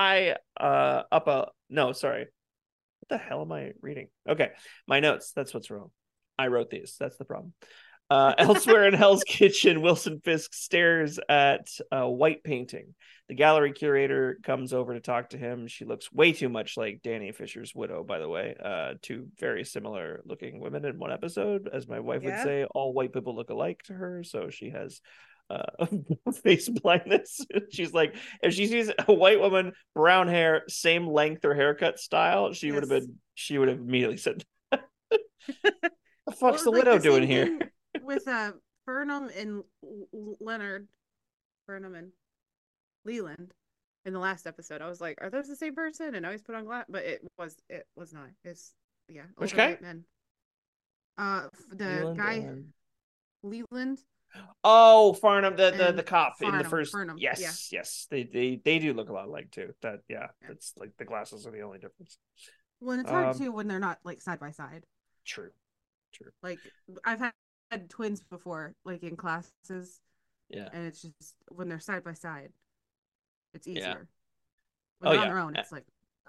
no, sorry. What the hell am I reading? Okay, my notes. That's what's wrong. I wrote these. That's the problem. Elsewhere in Hell's Kitchen, Wilson Fisk stares at a white painting. The gallery curator comes over to talk to him. She looks way too much like Danny Fisher's widow, by the way. Two very similar looking women in one episode. As my wife would say, all white people look alike to her. So she has face blindness. She's like, if she sees a white woman, brown hair, same length or haircut style, she would have immediately said, the fuck's the widow doing here? With Burnham and Leonard, Burnham and Leland in the last episode. I was like, are those the same person? And I always put on glass, but it was not. It's which guy? White men. The Leland guy Leland. Oh, Farnham, the cop Farnham, in the first. Farnham, yes. They do look a lot alike too. That's like the glasses are the only difference. Well, and it's hard too when they're not like side by side. True. Like I've had twins before, like in classes. Yeah. And it's just when they're side by side, it's easier. Yeah. When they're on their own, it's like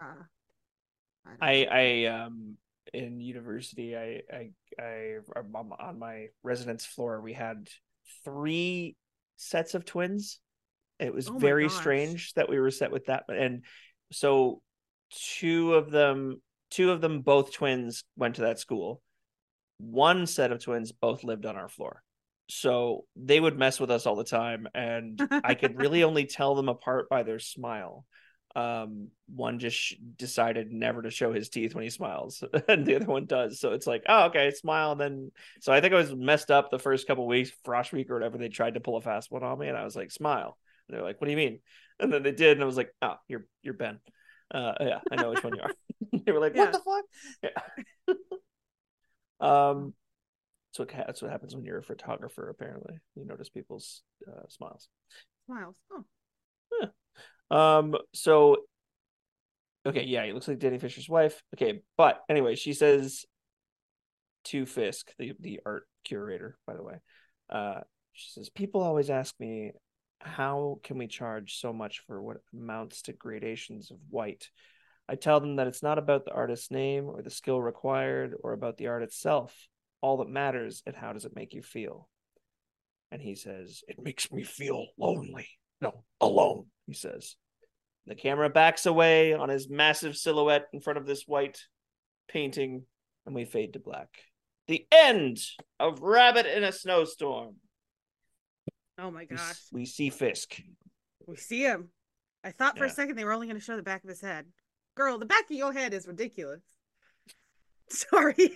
I in university I on my residence floor we had 3 sets of twins. It was very strange that we were set with that, and so two of them both twins went to that school. One set of twins both lived on our floor, so they would mess with us all the time, and I could really only tell them apart by their smile. One just decided never to show his teeth when he smiles, and the other one does. So it's like, oh, okay, smile. And then, so I think I was messed up the first couple of weeks, frost week or whatever. They tried to pull a fast one on me, and I was like, smile. And they're like, what do you mean? And then they did, and I was like, oh, you're Ben. Yeah, I know which one you are. They were like, what the fuck? Yeah. So that's what happens when you're a photographer. Apparently, you notice people's smiles. Oh. So okay, yeah, he looks like Danny Fisher's wife. Okay, but anyway, she says to Fisk, the art curator, by the way, she says, people always ask me, how can we charge so much for what amounts to gradations of white? I tell them that it's not about the artist's name or the skill required or about the art itself. All that matters is how does it make you feel? And he says, it makes me feel lonely. No, alone, he says. The camera backs away on his massive silhouette in front of this white painting, and we fade to black. The end of Rabbit in a Snowstorm. Oh my gosh. We see Fisk. We see him. I thought for a second they were only going to show the back of his head. Girl, the back of your head is ridiculous. Sorry.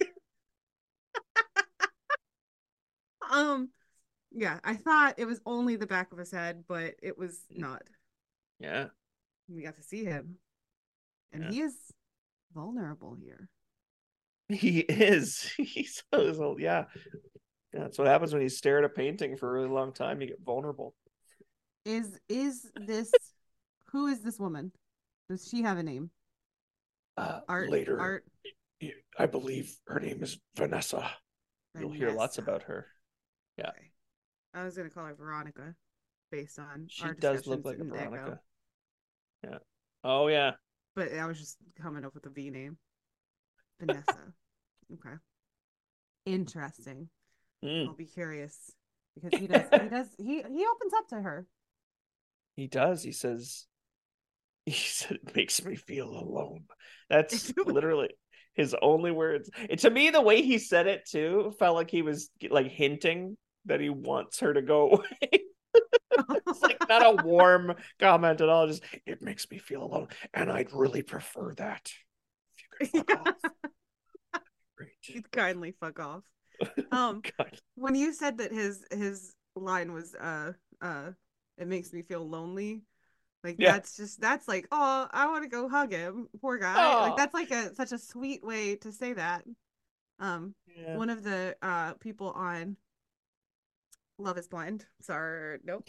Yeah, I thought it was only the back of his head, but it was not. Yeah. We got to see him. And he is vulnerable here. He is. He's yeah. That's what happens when you stare at a painting for a really long time. You get vulnerable. Is this who is this woman? Does she have a name? Later. I believe her name is Vanessa. You'll hear lots about her. Yeah. Okay. I was gonna call her Veronica, based on she does look like a Veronica. Echo. Yeah. Oh yeah. But I was just coming up with a V name. Vanessa. Okay. Interesting. I'll be curious because he opens up to her. He does. He said it makes me feel alone. That's literally his only words. And to me, the way he said it too felt like he was like hinting that he wants her to go away. It's like not a warm comment at all. Just, it makes me feel alone, and I'd really prefer that. If you could fuck off. Great. You'd kindly fuck off. When you said that his line was it makes me feel lonely, like that's like, oh, I want to go hug him, poor guy. Oh. Like that's like such a sweet way to say that. One of the people on Love is Blind. Sorry, nope.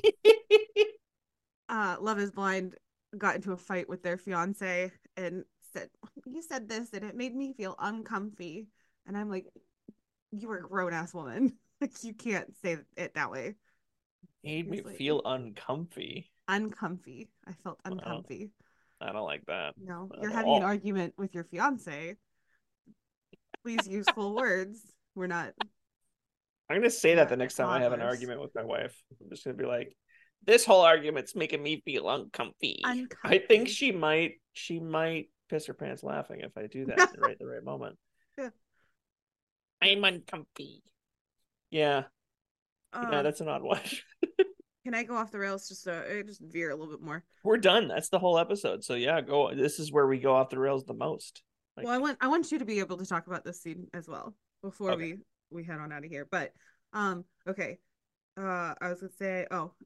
Love is Blind got into a fight with their fiance and said, "You said this and it made me feel uncomfy." And I'm like, "You are a grown ass woman. Like you can't say it that way." Made me Like, feel uncomfy. uncomfy. I felt Well, uncomfy. I don't like that No, at you're having an all. argument with your fiance. Please use full words. We're not I'm gonna say we're that not the next time I have an toddlers. argument with my wife. I'm just gonna be like, "This whole argument's making me feel uncomfy." I think Uncomfy. she might piss her pants laughing if I do that right the right moment. Yeah. I'm uncomfy. Yeah, yeah, Uh, that's an odd one. can I go off the rails just veer a little bit more? We're done. That's the whole episode. So yeah, go. This is where we go off the rails the most. Well, Like, I want you to be able to talk about this scene as well before okay, we head on out of here. But okay. I was gonna say,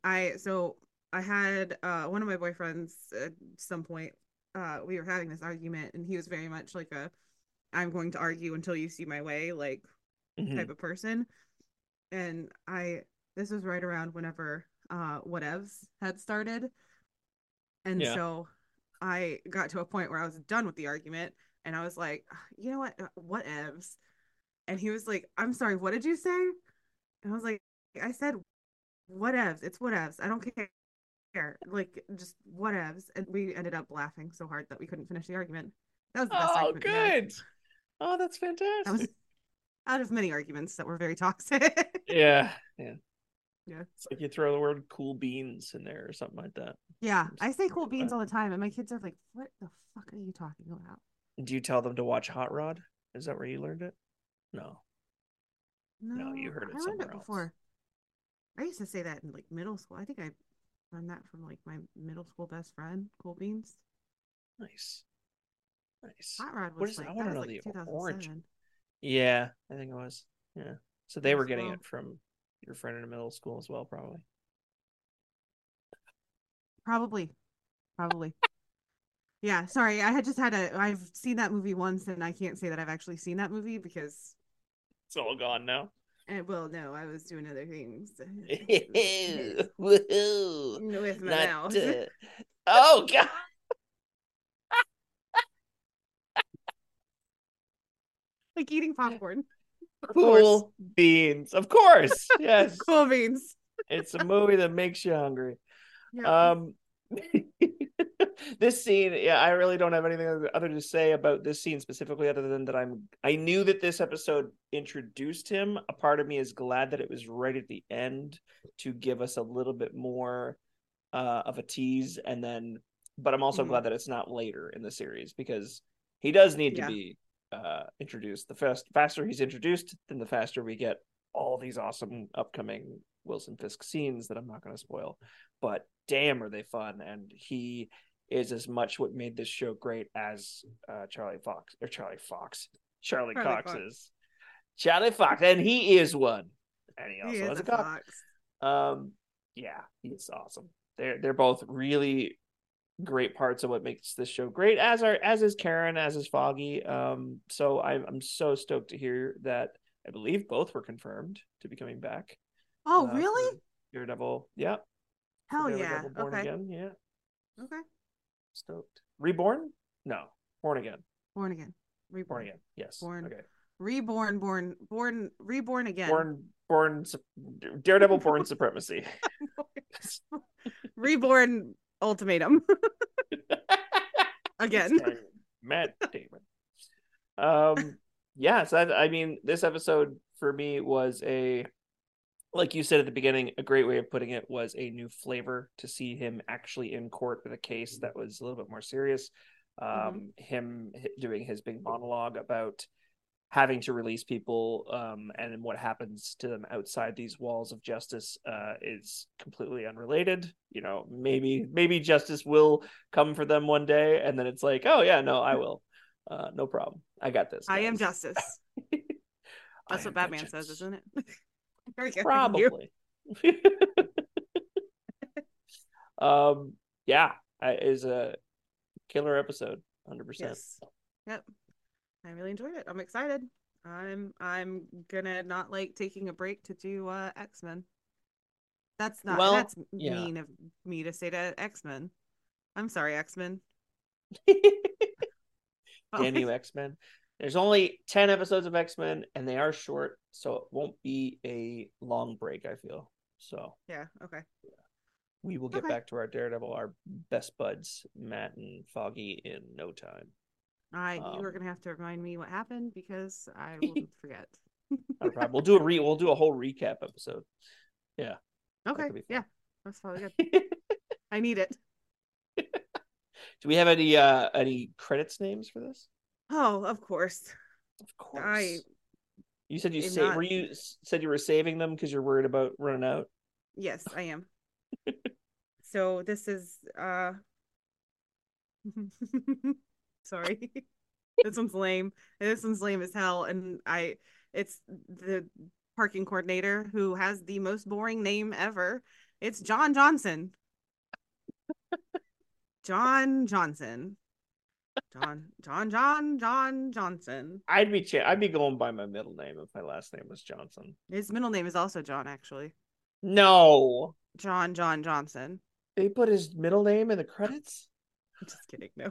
I had one of my boyfriends at some point. We were having this argument, and he was very much like a "I'm going to argue until you see my way" like hmm type of person. And I this was right around whenever whatevs had started, and yeah. so I got to a point where I was done with the argument, and I was like, you know what, whatevs. And he was like, I'm sorry, what did you say? And I was like, I said whatevs. It's whatevs. I don't care. Like just whatevs. And we ended up laughing so hard that we couldn't finish the argument. That was the best Oh, argument we had. good. Oh, that's That was fantastic. out of many arguments that were very toxic. Yeah, yeah. Yeah. It's like you throw the word "cool beans" in there or something like that. Yeah. I say cool beans all the time, and my kids are like, what the fuck are you talking about? Do you tell them to watch Hot Rod? Is that where you learned it? No, no, you No, heard I it learned somewhere it else. before. I used to say that in like middle school. I think I learned that from like my middle school best friend, Cool Beans. Nice, nice. Hot Rod What was is? I like want that to was know like the orange. 2007 Yeah, I think it was. Yeah. So they were as getting well. it from your friend in middle school as well, probably. Probably, probably. Yeah, sorry. I've seen that movie once and I can't say that I've actually seen that movie because It's all gone now. well, no, I was doing other things Woohoo! with my Not. mouth. Oh God! Like eating popcorn. Of course. Cool beans, of course. Yes, Cool Beans. it's a movie that makes you hungry. Yep. Um, this scene, yeah, I really don't have anything other to say about this scene specifically, other than that I knew that this episode introduced him. A part of me is glad that it was right at the end to give us a little bit more of a tease, and then, but I'm also Mhm. glad that it's not later in the series because he does need to Yeah. be introduced. The faster he's introduced, then the faster we get all these awesome upcoming Wilson Fisk scenes that I'm not going to spoil. But damn, are they fun! And he is as much what made this show great as Charlie Charlie Cox Fox. is. Charlie Fox, and he is one, and he He also is has a a cock. fox. Yeah, he's awesome. They're both really great parts of what makes this show great, as is Karen, as is Foggy. So I'm so stoked to hear that. I believe both were confirmed to be coming back Oh, for really? Daredevil. Yeah, for Hell yeah. Daredevil Born Okay. Again. Yeah, Okay. stoked. Reborn? No, Born Again. Born again. Born Reborn. Again. Yes. Born. Okay. Reborn again. Born. Daredevil Born Supremacy. Reborn ultimatum. Again. Starring Matt Damon. Yeah, so I mean, this episode for me was like you said at the beginning, a great way of putting it was a new flavor to see him actually in court with a case that was a little bit more serious. Mm-hmm. Him doing his big monologue about having to release people, and what happens to them outside these walls of justice is completely unrelated. You know, maybe justice will come for them one day, and then it's like, oh yeah, no, I will. No problem. I got this, I am guys. justice. I That's what am Batman says, vengeance. isn't it? Very good. You. Probably. um, yeah, is a killer episode, 100%. Yes. Yep. I really enjoyed it. I'm excited. I'm gonna not like taking a break to do X-Men. That's mean of me to say to X-Men. I'm sorry, X-Men. Damn you, X-Men. There's only 10 episodes of X-Men, and they are short, so it won't be a long break, I feel. So yeah, okay. We will get back to our Daredevil, our best buds, Matt and Foggy, in no time. You are gonna have to remind me what happened because I will forget. Not a problem. We'll do a whole recap episode. Yeah. Okay. Yeah, that's probably good. I need it. Do we have any credits names for this? Oh, of course. Of course. You said said you were saving them because you're worried about running out? Yes, I am. So this is sorry. This one's lame. This one's lame as hell. And it's the parking coordinator who has the most boring name ever. It's John Johnson. John Johnson. John Johnson. I'd be going by my middle name if my last name was Johnson. His middle name is also John, actually. No. John Johnson. They put his middle name in the credits? I'm just kidding. No.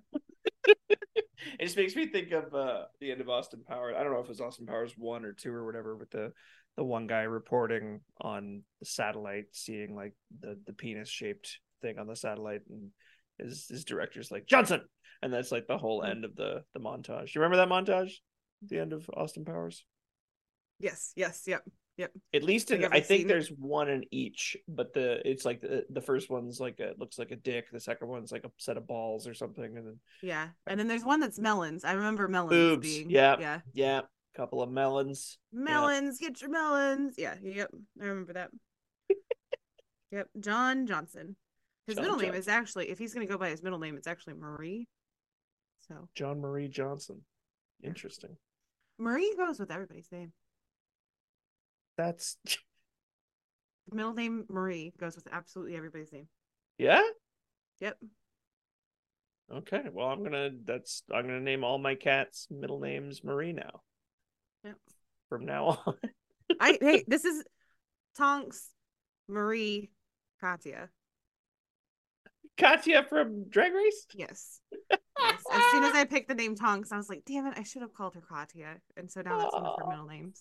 It just makes me think of the end of Austin Powers. I don't know if it was Austin Powers 1 or 2 or whatever, but the one guy reporting on the satellite, seeing like the penis shaped thing on the satellite, and his director's like, Johnson, and that's like the whole end of the montage. You remember that montage? The end of Austin Powers? Yes, yep. At least I think there's one in each, but it's like the first one's like looks like a dick, the second one's like a set of balls or something, and then and then there's one that's melons. I remember melons boobs. being yeah, couple of melons. Get your melons. Yep. I remember that. Yep, John Johnson. His middle name is actually, if he's gonna go by his middle name, it's actually Marie. So John Marie Johnson. Interesting. Marie goes with everybody's name. That's middle name Marie goes with absolutely everybody's name. Yeah? Yep. Okay. Well, I'm gonna name all my cats middle names Marie now. Yep. From now on. Hey, this is Tonks, Marie, Katya. Katya from Drag Race? Yes. Yes. As soon as I picked the name Tonks, I was like, damn it, I should have called her Katya. And so now that's one of her middle names.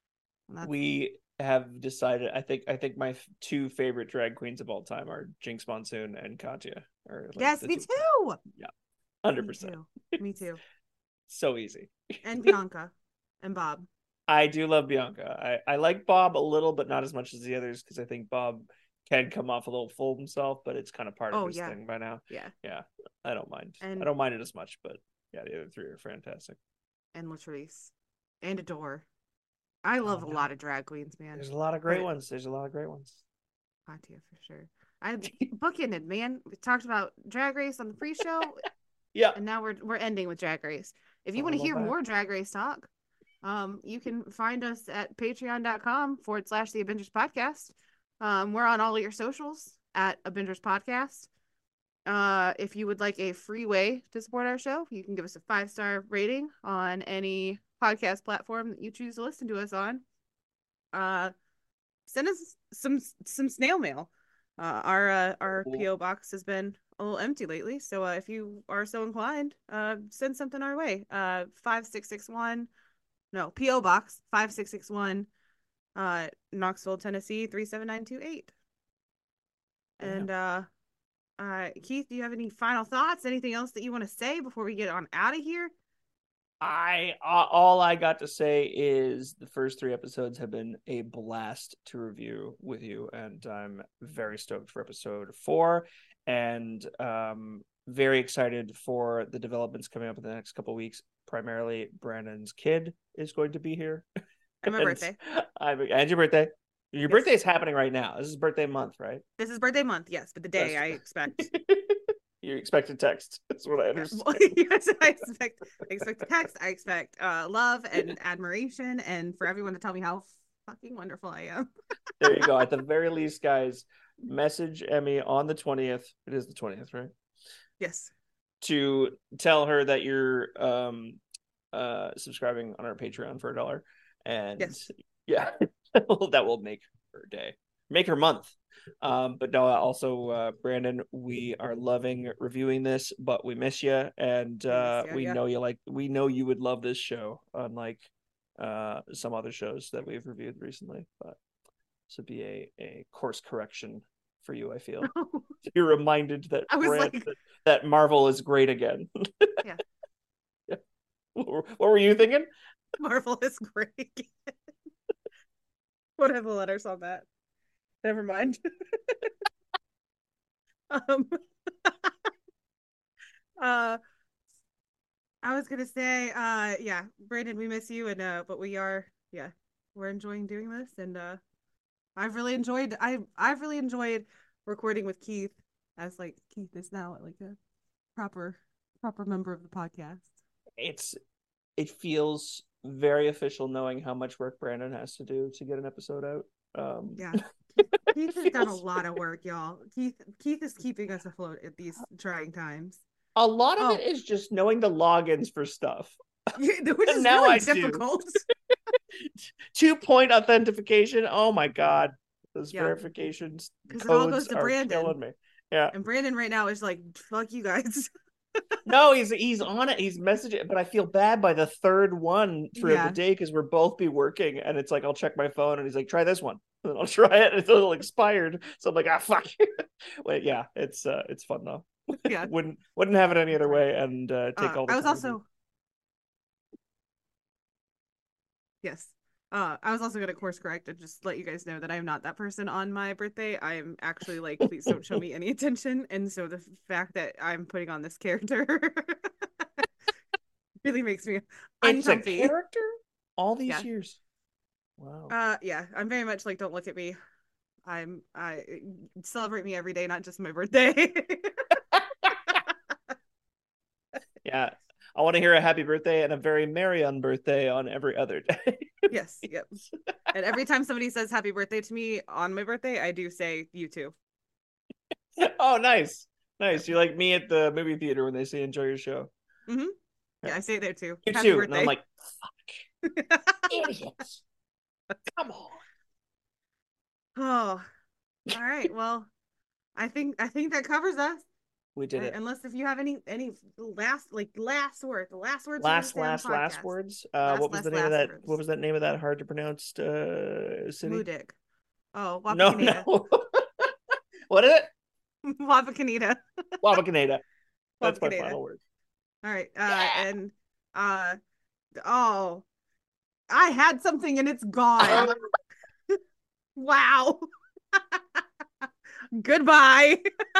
We have decided. I think my two favorite drag queens of all time are Jinx Monsoon and Katya. Yes, me too. Yeah, 100%. Me too. So easy. And Bianca and Bob. I do love Bianca. I like Bob a little, but not as much as the others because I think Bob can come off a little full of himself, but it's kind of part of his thing by now. Yeah. I don't mind. I don't mind it as much, but yeah, the other three are fantastic. And Latrice and Adore. I love a lot of drag queens, man. There's a lot of great ones. Katya for sure. I bookended, man. We talked about Drag Race on the pre-show. Yeah. And now we're ending with Drag Race. If you want to hear more Drag Race talk, you can find us at patreon.com/The Avengers Podcast. We're on all of your socials at Avengers Podcast. If you would like a free way to support our show, you can give us a 5-star rating on any podcast platform that you choose to listen to us on. Send us some snail mail. Our PO box has been a little empty lately, so if you are so inclined, send something our way. 5661 PO box 5661 Knoxville, Tennessee 37928. And Keith, do you have any final thoughts? Anything else that you want to say before we get on out of here? All I got to say is the first 3 episodes have been a blast to review with you, and I'm very stoked for episode 4, and very excited for the developments coming up in the next couple of weeks. Primarily, Brandon's kid is going to be here. And my birthday. And your birthday. Your birthday is happening right now. This is birthday month, right? This is birthday month, yes, but the day I expect. You expect a text. That's what I understand. Yes, I expect a text. I expect love and admiration, and for everyone to tell me how fucking wonderful I am. There you go. At the very least, guys, message Emmy on the 20th. It is the 20th, right? Yes. To tell her that you're subscribing on our Patreon for $1. And yes. Yeah, that will make her day. make her month. But no, also Brandon, we are loving reviewing this, but we miss you, and we know you we know you would love this show, unlike some other shows that we've reviewed recently. But this would be a course correction for you, I feel. To be reminded that that Marvel is great again. Yeah. Yeah. What were you thinking? Marvel is great. What are the letters on that? Never mind. I was gonna say, yeah, Brandon, we miss you, and but we're enjoying doing this, and I've really enjoyed recording with Keith, as like Keith is now like a proper member of the podcast. It feels very official knowing how much work Brandon has to do to get an episode out. Yeah. Keith has done a lot of work, y'all. Keith is keeping us afloat at these trying times. A lot of it is just knowing the logins for stuff. Which is now really difficult. 2-point authentication. Oh my god. Those verifications codes it all goes to Brandon. Killing me. Yeah. And Brandon right now is like, fuck you guys. No, he's on it. He's messaging, but I feel bad by the third one throughout the day because we're both be working, and it's like I'll check my phone, and he's like, "Try this one," and then I'll try it. And it's a little expired, so I'm like, "Ah, fuck." Wait, yeah, it's fun though. Yeah, wouldn't have it any other way, and take all. I was also yes. I was also going to course correct and just let you guys know that I am not that person on my birthday. I am actually like, please don't show me any attention. And so the fact that I'm putting on this character really makes me uncomfy. It's a character all these years. Wow. Yeah, I'm very much like, don't look at me. I celebrate me every day, not just my birthday. Yeah. I want to hear a happy birthday and a very merry unbirthday on every other day. Yes, yep. And every time somebody says happy birthday to me on my birthday, I do say you too. Oh, nice. Nice. You're like me at the movie theater when they say enjoy your show. Mm-hmm. Yeah, I say it there too. You happy too. Birthday. And I'm like, fuck. Idiots. Come on. Oh. All right. Well, I think that covers us. We did it. Unless if you have any last words. Last words. What was the name of that? Words. What was that name of that hard to pronounce city? Mudik. Oh, Wapakoneta. No. What is it? Wapakoneta. Wapakoneta. That's my final word. All right. And oh, I had something and it's gone. Wow. Goodbye.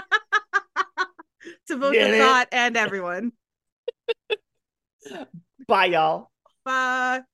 To both the thought and everyone. Bye, y'all. Bye.